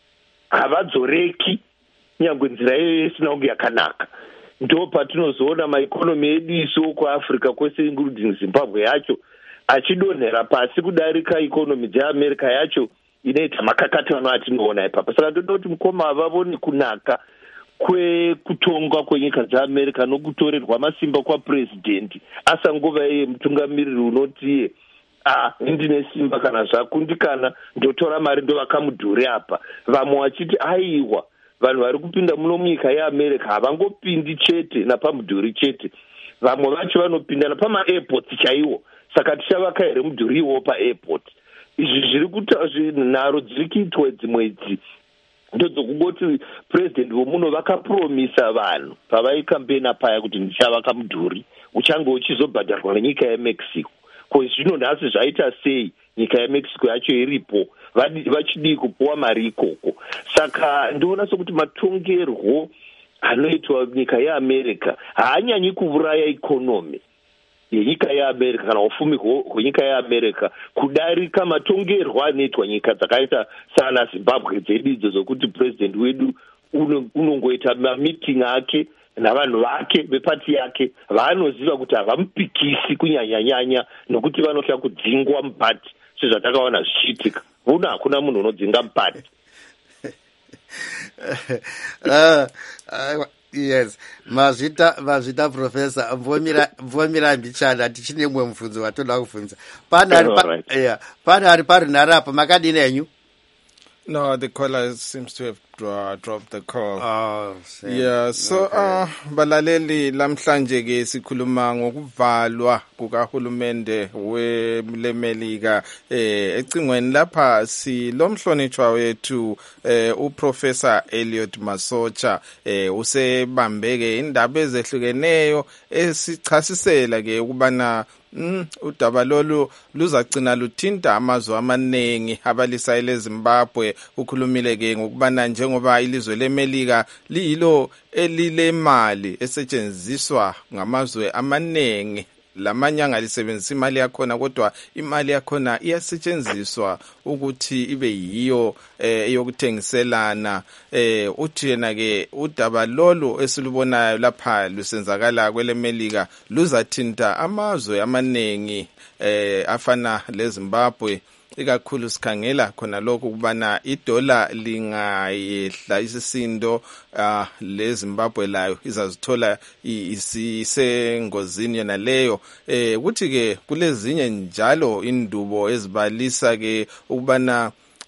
havadzoreki nyangwe nzira iyoyo isina kunge yakanaka. Ndo patinozoona maikonomi edu isu kuAfrica kwese including Zimbabwe yacho achidonhera pasi kudarika ikonomi dzeAmerica yacho inoita makakatano atinoona ipapa. Saka ndoda kuti mukoma vavone kunaka kwekutongwa kwenyika dzeAmerica nokutorerwa masimba kwapresident asangova iye mutungamiriri unoti ah ndine simba kana zvakundikana ndotora mari ndovakamudhuri apa. Vamwe vachiti aiwa vanhu vari kupinda muno munyika yeAmerica havangopindi chete napamudhuri chete, vamwe vacho vanopinda napama-airports chaiwo. Saka tichavaka here mudhuri iwo pa-airport. Izvi zviri kuita zvinharo dziri kuitwa dzimwe idzi ndedzokungoti president vomuno vakapromisa vanhu pavaikambena paya kuti ndichavaka mudhuri uchange uchizobhadharwa nenyika yeMexico. Ko zvino nhasi zvaita sei nyika yeMexico yacho iripo vachidii kupuwa mari ikoko? Saka ndoona sokuti matongerwo anoitwa nyika yeAmerica haanyanyi kuuraya ikonomi yenyika yeAmerica kana ufumi hwenyika yeAmerica kudarika matongerwo anoitwa nyika dzakaita sana Zimbabwe dzedu idzo zokuti president wedu unongoita mamiting ake navanhu vake vepati yake vaanoziva kuti havamupikisi kunyanyanyanya nokuti vanotya kudzingwa mupati sezvatakaona zvichiitika. Uno hakuna munhu unodzinga mupati. uh, uh, yes, mazvita mazvita professor mvomira mvomira mbichana tichine mwe mfunzo watoda kufunza pana ari pa, right. Yeah, pana ari pari narapa makadini enyu. No, the caller seems to have dro- dropped the call. Oh, same. Yeah, so okay. uh balaleli lamhlanje ke sikhuluma ngokuvalwa kukahulumende weMelika eh ecingweni lapha si lomhlonishwa wethu eh uProfessor Elliot Masocha eh usebambeke indaba ezehlukeneyo esichasisela ke ukubana Mm, udaba lolu luzagcina luthinta amazwe amaningi abalisayile eZimbabwe. Ukhulumile ke ngokubana njengoba ilizwe leMelika liyilo elilemali esetshenziswa ngamazwe amaningi, lamanyanga lisebenzisa imali yakhona kodwa imali yakhona iyasetshenziswa ukuthi ibe yiyo eh yokuthengiselana. eh uthi yena ke udaba lolu esilubonayo lapha lusenzakala kweleMelika luzathinta amazwe amaningi eh afana leZimbabwe, ikakhulu sikhangela khona lokho kubana idola lingayehla isisindo uh, leZimbabwe layo izazithola isengozini yona leyo. eh ukuthi ke kulezinye njalo indubo ezibalisa ke ukubana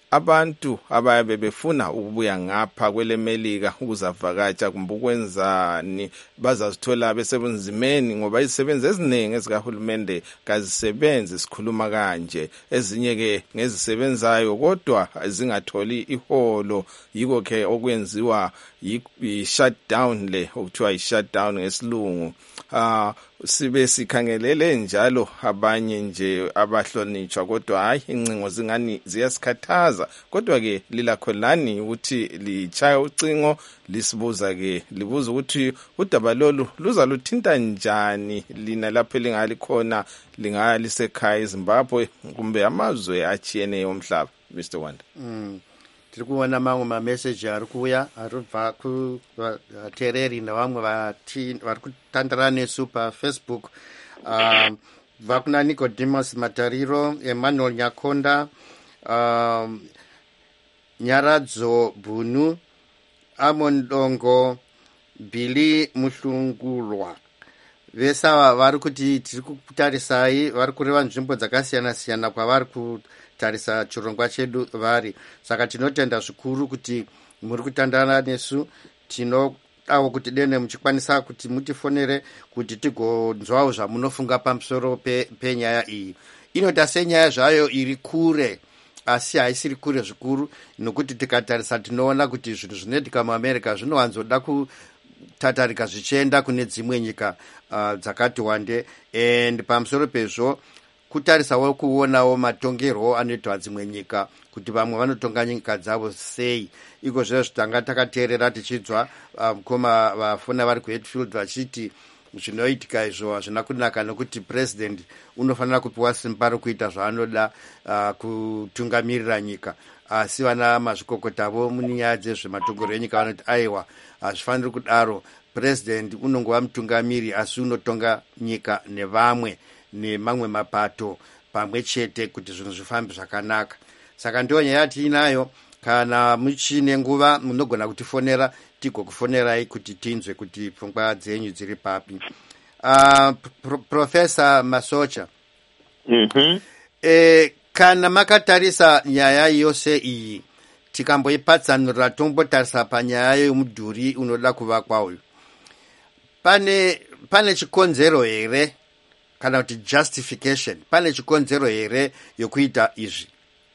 abantu abayabe befuna ukubuya ngapha kwelemelika ukuzavakatsha kumbe ukwenzani bazazithola besebunzimeni ngoba izisebenzi eziningi ezikahulumende kazisebenzi sikhuluma kanje, ezinye ke ngezisebenzayo kodwa zingatholi iholo. Yiko ke okwenziwa i-shutdown le okuthiwa i-shutdown ngesilungu. Ah sibe sikhangelele njalo abanye nje abahlonitshwa kodwa hayi incingo zingani ziyasikhathaza, kodwa ke lilakho lani ukuthi lichaya ucingo lisibuza ke libuza ukuthi udaba lolu luza luthinta njani lina lapho lingalikhona lingalisekhaya eZimbabwe kumbe amazwe achiyene omhlaba. Mister Wanda. Mm. Tiri kuona mamwe mameseji ari kuuya aribva kuvateereri nevamwe vari kutandara nesu pafacebook. Um, bva kuna Nicodemus Matariro, Emmanuel Nyakonda, um, Nyaradzo Bunu, Amon Dongo, Billy Muhlungulwa. Vese ava vari kuti tiri kutarisai, vari kureva nzvimbo dzakasiyana siyana kwavari kutarisa chirongwa chedu vari. Saka tinotenda zvikuru kuti muri kutandana nesu. Tinodawo kuti dene muchikwanisa kuti mutifonere kuti tigonzwawo zvamunofunga pamusoro penyaya pe iyi. Inota senyaya zvayo iri kure asi haisiri kure zvikuru, nokuti tikatarisa tinoona kuti zvinhu zvinoitika muAmerica zvinowanzoda ku tatarika zvichienda kune dzimwe nyika uh, dzakati wande. And pamusoro pezvo kutarisawo kuonawo matongerwo anoitwa dzimwe nyika kuti vamwe vanotonga nyika dzavo sei. Iko zvezvo tanga takateerera tichidzwa mukoma um, vafona vari kuHatfield vachiti zvinoitika izvo hazvina kunaka nokuti president unofanira kupiwa simba rokuita zvaanoda uh, kutungamirira nyika. Asi vana mazvikokotavo munyaya dzezvematongerwo enyika vanoti aiwa hazvifaniri kudaro, president unongova mutungamiri asi unotonga nyika nevamwe nemamwe mapato pamwe chete kuti zvinhu zvifambe zvakanaka. Saka ndiyo nyaya tiinayo. Kana muchine nguva munogona kutifonera tigokufonerai kuti tinzwe kuti pfungwa dzenyu dziri papi. Uh, pro Professor Masocha. Mhm. Eh, kana makatarisa nyaya yose iyi tikamboipatsanurira tombotarisa panyaya yomudhuri unoda kuvakwa uyu, pane pane chikonzero here kana kuti justification, pane chikonzero here yokuita izvi?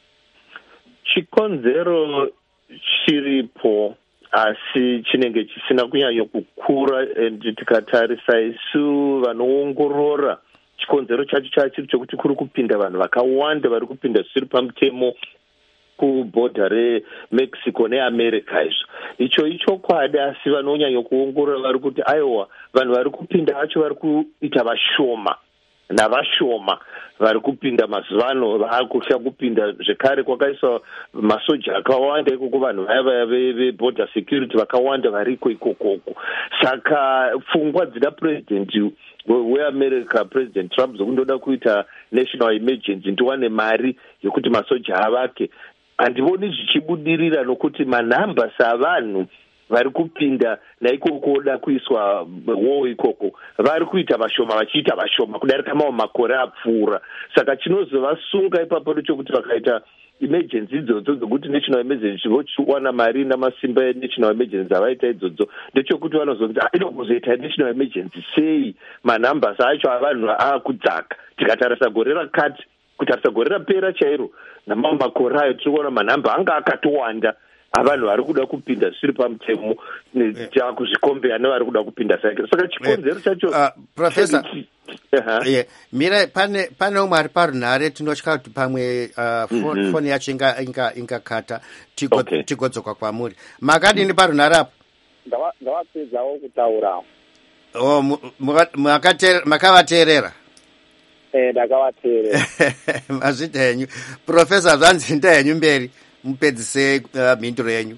Chikonzero chiripo asi chinenge chisina kunyanya kukura. Tikatarisa isu vanoongorora chikonzero chacho chachiri chokuti kuri kupinda vanhu vakawanda vari kupinda zvisiri pamutemo kubhodha reMexico neAmerica. Izvo icho ichokwadi, asi vanonyanya kuongorora vari kuti aiwa vanhu vari kupinda vacho vari kuita vashoma navashoma vari kupinda mazuva ano vaakusha kupinda zvekare. Kwakaiswa masoja akawanda ikoko, vanhu vaya vaya veborder security vakawanda variko ikokoko. Saka pfungwa dzina president weAmerica, President Trump, zokundoda kuita national emergency ndiwane mari yokuti masoja avake, handivoni zvichibudirira nokuti manambas avanhu vari kupinda naikoko oda kuiswa war ikoko vari kuita vashoma vachiita vashoma kudarika mamwe makore apfuura. Saka chinozovasunga ipapo ndechokuti vakaita emergency idzodzo dzokuti national emergency vochiwana mari namasimba enational emergency avaita idzodzo, ndechokuti vanozokuti aida kuzoita national emergency sei manambas acho avanhu aakudzaka. Tikatarisa gore rakati kutarisa gore rapera chairo namamwe makore ayo tiri kuona manhamba anga akatowanda avanhu vari kuda kupinda zvisiri pamutemo takuzvikombeya nevari kuda kupinda sake. Saka chikonzero chacho uh, Professor uh-huh. yeah. Mira pane pane umwe ari parunhare tinotya kuti pamwe uh, foni mm -hmm. yacho ingakata inga tigodzoka okay. Kwamuri makadini parunhare apo? Ndavapedzawo kutaura. Oh, makavateerera? Eh, ndakavateerera. Mazvita henyu Professor, zvanzi nda henyu mberi mupedzise uh, mhinduro yenyu.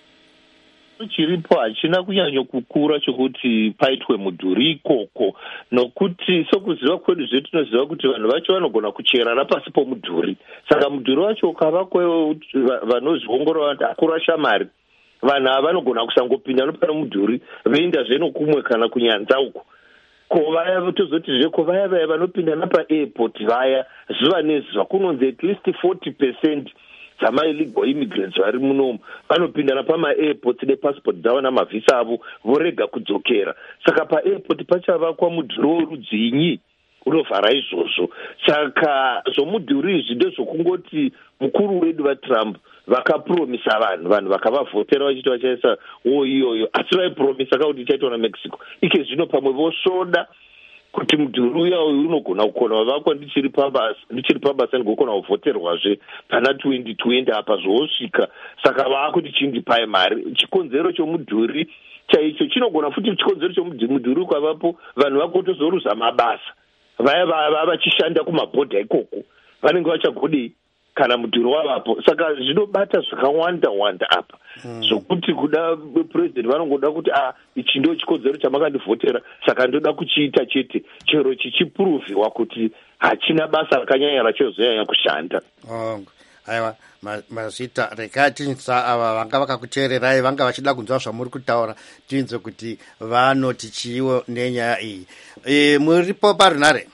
Chiripo hachina kunyanya kukura chokuti paitwe mudhuri ikoko, nokuti sokuziva kwedu zvedu tinoziva kuti vanhu vacho vanogona kuchera napasi pomudhuri. Saka mudhuri wacho ukavakwa vanozviongorora kuti akurasha mari, vanhu ava vanogona kusangopinda nopano mudhuri voenda zvenokumwe kana kunyanza uko. Ko vaya tozoti zveko vaya vaya vanopinda napa airport vaya zuva nezuva kunonzi at least forty percent dzama-illegal immigrants vari munomu vanopindana pama-airport nepassport dzavo namavhisa avo vorega kudzokera. Saka pa-airport pachavakwa mudhuri worudzinyi unovhara izvozvo. Saka zvomudhuri izvi ndezvokungoti mukuru wedu vaTrump vakapromisa vanhu vanhu vakavavhotera vachiti vachaisa wo iyoyo, asi vaipromisa kauti ichaitwa naMexico. Ike zvino pamwe vosvoda kuti mudhuri uya uyu unogona kukona wavakwa ndichiri pabasa ndichiri pabasa ndigokona kuvhoterwazve pana twenty twenty apa zvosvika. Saka vaakuti chindipai mari. Chikonzero chomudhuri chaicho chinogona futi chikonzero chomudhuri ukavapo vanhu vakotozoruza mabasa. Vaya vava vachishanda kumabhodha ikoko vanenge vachagodei kana mudhuri wavapo. Saka zvinobata zvakawanda wanda apa zvokuti hmm. kuda president vanongoda kuti ah ichi ndo chikonzero chamakandivhotera saka ndoda kuchiita chete chero chichipuruviwa kuti hachina basa rakanyanya rachozonyanya kushanda. Oh. Aiwa mazita rekatinza ava vanga vakakuteererai vanga vachida kunzwa zvamuri kutaura tinzwe kuti vanoti chiiwo nenyaya iyi. E, muripo parunare?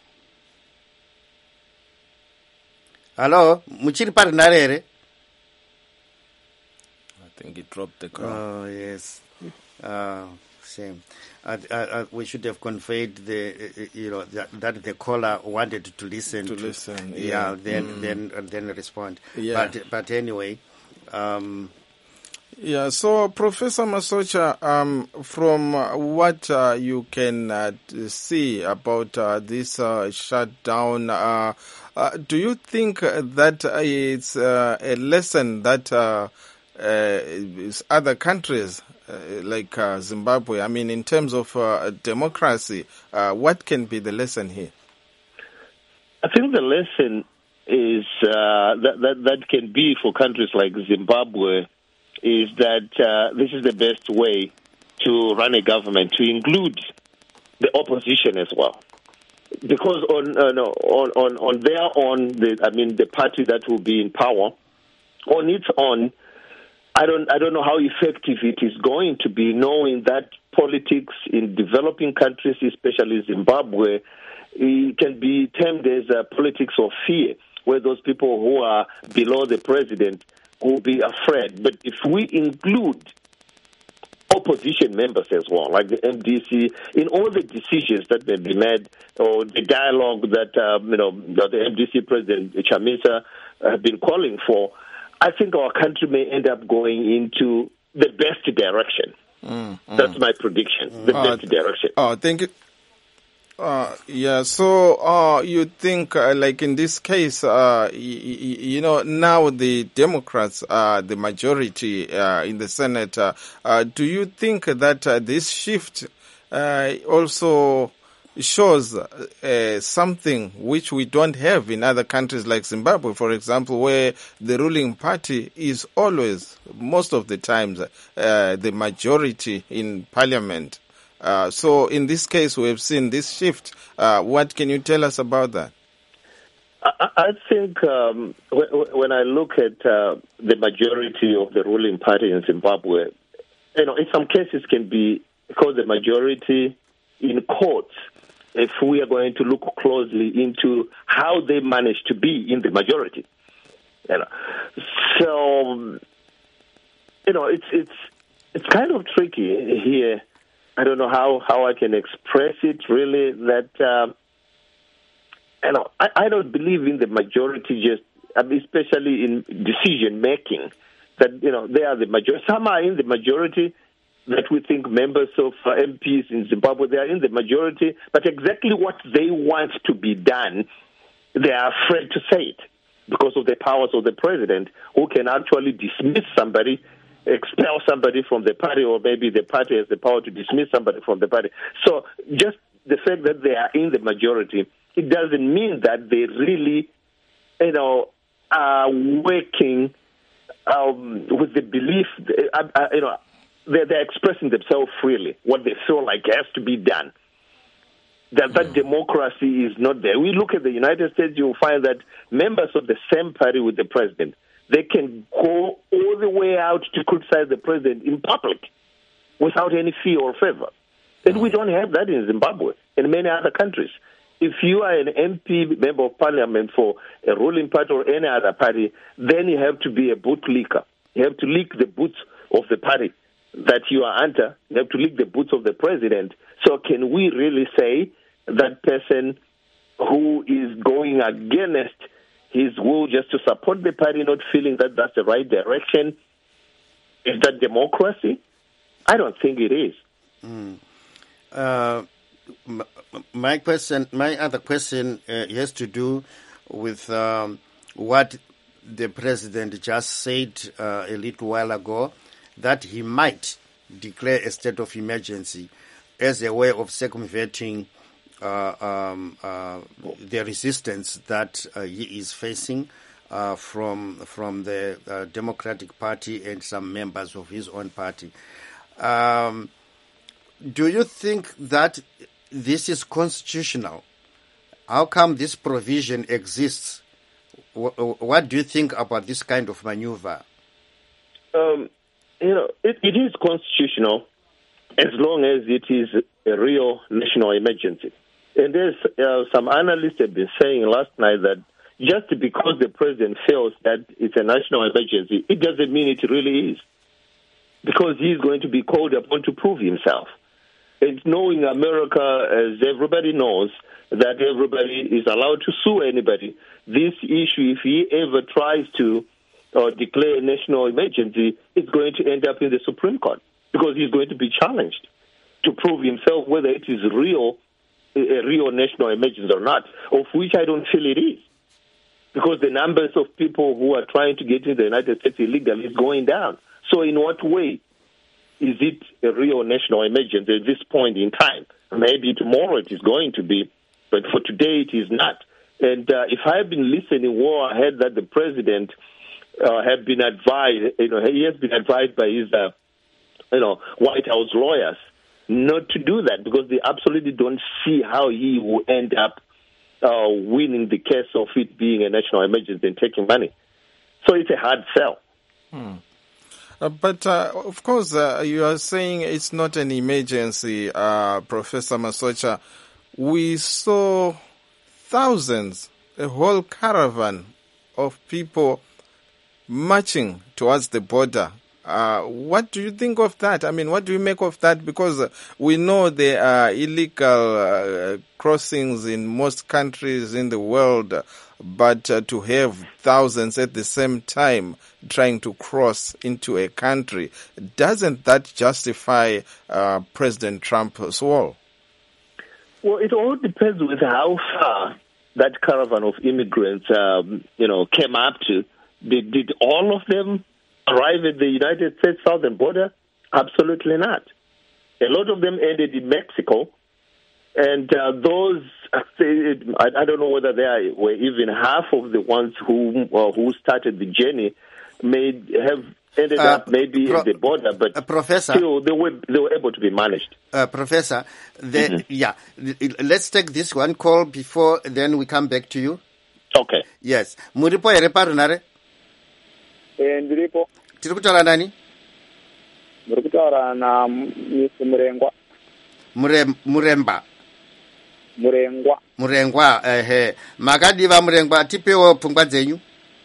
Hello, muchiri parunare here? I think he dropped the call. Oh yes. Uh, shame. Uh, uh, uh, we should have conveyed the uh, you know that, that the caller wanted to listen to, to listen yeah, yeah. then mm. then uh, then respond yeah. but but anyway um yeah so Professor Masocha, um from uh, what uh, you can uh, see about uh, this uh, shutdown, uh, uh, do you think that uh, it's uh, a lesson that uh, uh, other countries Uh, like uh, Zimbabwe, I mean, in terms of uh, democracy, uh, what can be the lesson here? I think the lesson is uh, that, that that can be for countries like Zimbabwe is that uh, this is the best way to run a government, to include the opposition as well. Because on uh, no, on, on on their own, the, I mean, the party that will be in power, on its own, I don't I don't know how effective it is going to be, knowing that politics in developing countries, especially Zimbabwe, it can be termed as a politics of fear, where those people who are below the president will be afraid. But if we include opposition members as well, like the M D C, in all the decisions that may be made, or the dialogue that um, you know the M D C president Chamisa have been calling for, I think our country may end up going into the best direction. Mm, mm. That's my prediction, mm. the uh, best direction. Oh, thank you. Uh, yeah, so uh, you think, uh, like in this case, uh, y- y- you know, now the Democrats are the majority uh, in the Senate. Uh, uh, do you think that uh, this shift uh, also shows uh, something which we don't have in other countries like Zimbabwe, for example, where the ruling party is always, most of the times, uh, the majority in parliament? Uh, so in this case, we have seen this shift. Uh, what can you tell us about that? I, I think um, w- when I look at uh, the majority of the ruling party in Zimbabwe, you know, in some cases can be called the majority in courts, if we are going to look closely into how they managed to be in the majority. You know. So, you know, it's it's it's kind of tricky here. I don't know how, how I can express it, really, that, um, you know, I, I don't believe in the majority just, especially in decision-making, that, you know, they are the majority. Some are in the majority that we think members of uh, M Ps in Zimbabwe, they are in the majority, but exactly what they want to be done, they are afraid to say it because of the powers of the president, who can actually dismiss somebody, expel somebody from the party, or maybe the party has the power to dismiss somebody from the party. So just the fact that they are in the majority, it doesn't mean that they really, you know, are working um, with the belief, uh, uh, you know, they're, they're expressing themselves freely, what they feel like has to be done. That that democracy is not there. We look at the United States, you'll find that members of the same party with the president, they can go all the way out to criticize the president in public without any fear or favor. And we don't have that in Zimbabwe and many other countries. if you are an M P, member of parliament for a ruling party or any other party, then you have to be a boot licker. You have to lick the boots of the party that you are under. You have to lick the boots of the president. So can we really say that person who is going against his will just to support the party, not feeling that that's the right direction, is that democracy? I don't think it is. Mm. Uh, my question, my other question uh, has to do with um, what the president just said uh, a little while ago, that he might declare a state of emergency as a way of circumventing uh, um, uh, the resistance that uh, he is facing uh, from from the uh, Democratic Party and some members of his own party. Um, do you think that this is constitutional? How come this provision exists? What do you think about this kind of maneuver? Um, you know, it, it is constitutional as long as it is a real national emergency. And there's uh, some analysts have been saying last night that just because the president feels that it's a national emergency, it doesn't mean it really is, because he's going to be called upon to prove himself. And knowing America, as everybody knows, that everybody is allowed to sue anybody, this issue, if he ever tries to uh, declare a national emergency, it's going to end up in the Supreme Court, because he's going to be challenged to prove himself whether it is real, a real national emergency or not, of which I don't feel it is, because the numbers of people who are trying to get into the United States illegally is going down. So in what way is it a real national emergency at this point in time? Maybe tomorrow it is going to be, but for today it is not. And uh, if I have been listening well, I heard that the president uh, had been advised, you know, he has been advised by his, uh, you know, White House lawyers not to do that, because they absolutely don't see how he will end up uh, winning the case of it being a national emergency and taking money. So it's a hard sell. Hmm. Uh, but, uh, of course, uh, you are saying it's not an emergency, uh, Professor Masocha. We saw thousands, a whole caravan of people marching towards the border. Uh, what do you think of that? I mean, what do you make of that? Because uh, we know there are illegal uh, crossings in most countries in the world, but uh, to have thousands at the same time trying to cross into a country, doesn't that justify uh, President Trump's wall? Well, it all depends with how far that caravan of immigrants, um, you know, came up to. Did, did all of them arrive at the United States southern border? Absolutely not. A lot of them ended in Mexico, and uh, those, I, I don't know whether they are, were even half of the ones who uh, who started the journey, may have ended uh, up maybe pro- at the border, but uh, Professor, still they were they were able to be managed. Uh, Professor, the, mm-hmm. yeah, let's take this one call before then we come back to you. Okay. Yes. Muripo ere parunare? Eh, ndiripo. Tiri kutaura nani? Muri kutaura na Mister Murengwa. Mure Muremba. Murengwa. Murengwa, ehe. Makadiva Murengwa, tipewo pfungwa dzenyu?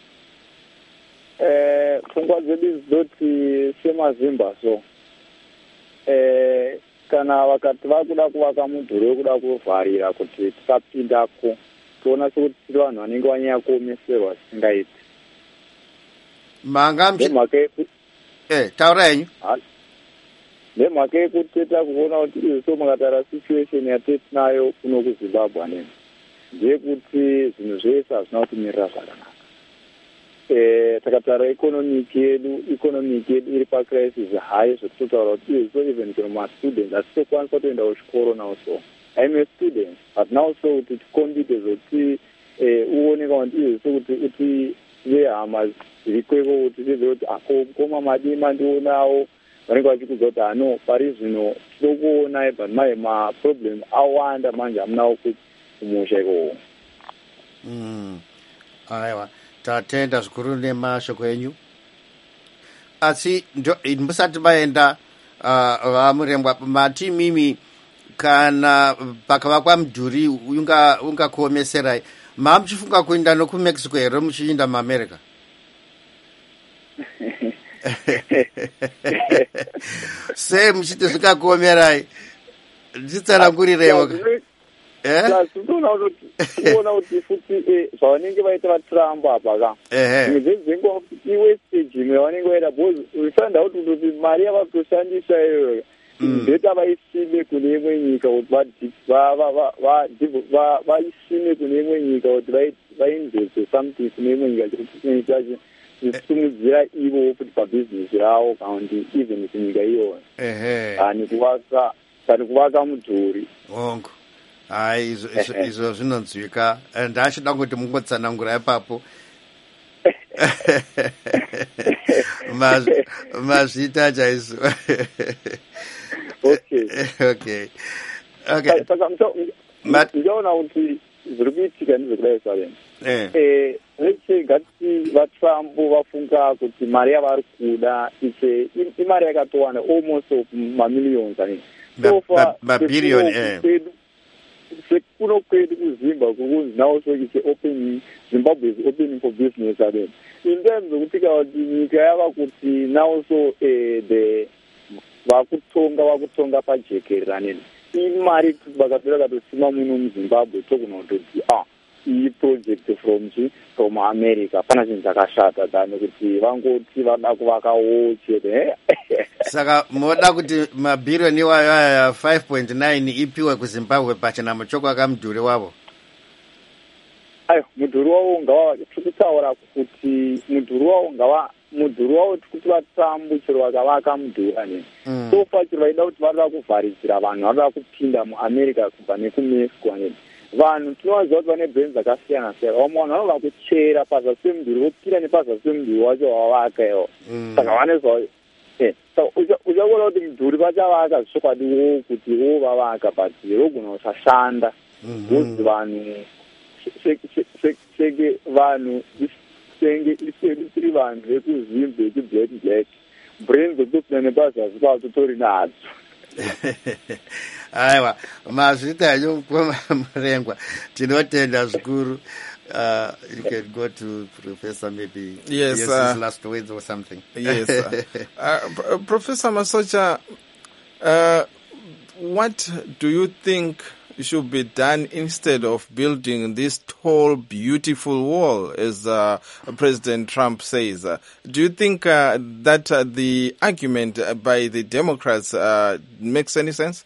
Eh, pfungwa dzedu dzoti semazimba so. Eh, kana vakati vakuda kuvaka mudhuri wekuda kuvharira kuti tisapindako, toona sekuti tiri vanhu vanenge vanyanya kuomeserwa zvisingaiti. Manga mhaka eh taura yenyu nemhaka yekuti teta kuona kuti izvo mukatara situation yatinayo kuno kuZimbabwe neni ndeyekuti zvinhu zvese hazvina kutimirira zvakanaka. Eh, takatara economic yedu economic yedu iri pacrisis high zvekutotaura kuti izvo even kuno mastudents hatitokwanisa kutoenda kuchikoro nawo. So I'm a student, but now so kuti tikombite zvokuti uoneka kuti izvo kuti kuti vehama zirikweko kuti tizive kuti akoma madima ndionawo vanenge vachikudza kuti ano pari zvino tiri kuona but mai maproblem awanda manje amunawo kuti kumusha ikowo. Mm. Aiwa, tatenda zvikuru nemashoko enyu. Asi musati maenda uh, vamurembwa mati mimi kana pakavakwa mudhuri ungakuomeserai, maa muchifunga kuenda nokumexico here muchiinda muamerica? Sei muchiti zvingakuomerai? Nditsanangurireiwo. Kuona kuti futi zvavanenge vaita vatrump apa ka dzimwe dzenguva iwestage imwe yavanenge vaita because uifanda kuti mari yavatoshandisa iyoyo ndeta vaisime kune imwe nyika kuti vaisime kune imwe nyika kuti vainveste something kune imwe nyika chekuita zvisumudzira ivo kuti pabhizinesi ravo kana kuti even kunyika iyoyo ani kuvaka kana kuvaka mudhuri ongo. Hai, izvo zvinonzwika. Ndachida kuti mungotsanangura ipapo. Mazvita chaizvo. Okay. Okay. Okay. Saka ndichaona kuti zviri kuitika ndizvekudai Salem. Eh, let's ngati vatrump vafunga kuti mari yavari kuda iche imari yakatowanda almost mamillions ani. Mabhiriyoni eh. Sekuno kwedu kuZimbabwe kunzi now so it's open, Zimbabwe is opening for business again. In terms of kutika kuti nyika yava kuti now so the vakutonga vakutonga pajekerera nini imari kuti vakapera katosima muno muZimbabwe tokuna kutoti ah iyi project from chi from America pana chinhu chakashata dani kuti vangoti vada kuvakawo chete. Saka moda kuti mabhiriyoni iwayo five point nine ipiwe kuZimbabwe pachena muchoko akamudhuri wavo. Ayo mudhuri wavo ngava tikutaura kuti mudhuri wavo ngava mudhuri wavo kuti vatambu chero vakavaka mudhuri ani. So far chero vaida kuti vada kuvharidzira vanhu vada kupinda muAmerica kubva nekuMexico ani. Vanhu tinovaziva kuti vane bhenzi dzakasiyana siyana. Vamwe vanhu vanoda kuchera pazasi pemudhuri vopinda nepazasi pemudhuri wacho wavavaka iwo. Saka vanezva eh so uchaona kuti mudhuri vachavaka zvichokwadiwo kuti wo vavaka but rogona kusashanda. Kuti vanhu senge vanhu senge isedu tiri vanhu vekuZimbabwe vekublack black brain dzokutopinda nepazasi pavo totori nadzo. Aiwa, mazvita murengwa tinotenda zvikuru. Uh, you can go to Professor maybe. Yes, yes uh, his last words or something. Yes, uh, uh, Professor Masocha, uh, what do you think should be done instead of building this tall, beautiful wall, as uh, President Trump says? Uh, do you think uh, that uh, the argument by the Democrats uh, makes any sense?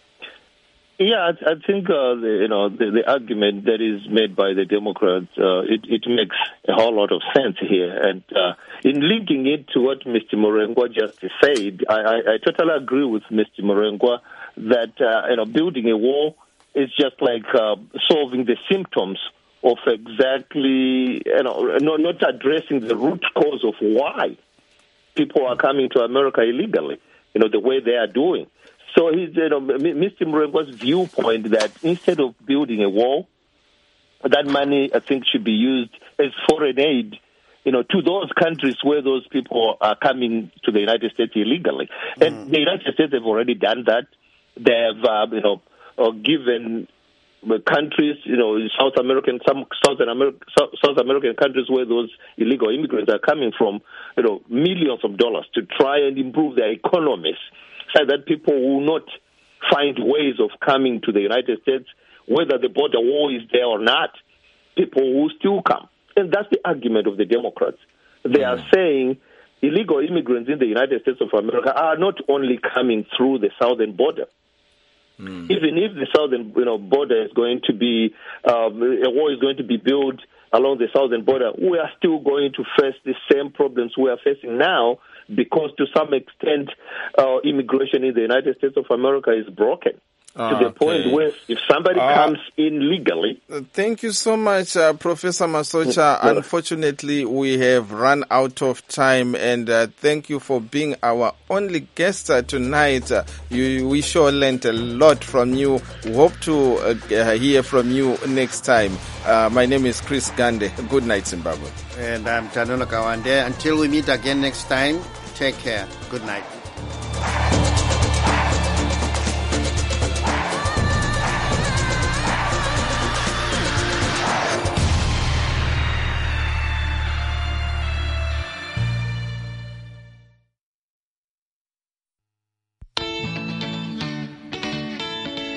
Yeah, I, I think uh, the, you know the, the argument that is made by the Democrats uh, it, it makes a whole lot of sense here, and uh, in linking it to what Mister Murengwa just said, I, I, I totally agree with Mister Murengwa that uh, you know building a wall is just like uh, solving the symptoms of exactly you know not, not addressing the root cause of why people are coming to America illegally. You know the way they are doing. So he's, you know, Mister Murengwa's viewpoint that instead of building a wall, that money, I think, should be used as foreign aid, you know, to those countries where those people are coming to the United States illegally. Mm. And the United States have already done that. They have, uh, you know, uh, given countries, you know, South American, some Southern American, South American countries where those illegal immigrants are coming from, you know, millions of dollars to try and improve their economies, so that people will not find ways of coming to the United States, whether the border wall is there or not, people will still come. And that's the argument of the Democrats. They mm. are saying illegal immigrants in the United States of America are not only coming through the southern border. Mm. Even if the southern you know, border is going to be, um, a wall is going to be built along the southern border, we are still going to face the same problems we are facing now, because to some extent, uh, immigration in the United States of America is broken. To okay. the point where if somebody uh, comes in legally... Thank you so much, uh, Professor Masocha. Yeah. Unfortunately, we have run out of time, and uh, thank you for being our only guest uh, tonight. Uh, you, we sure learned a lot from you. We hope to uh, hear from you next time. Uh, my name is Chris Gande. Good night, Zimbabwe. And I'm Tanola Kawande. Until we meet again next time, take care. Good night.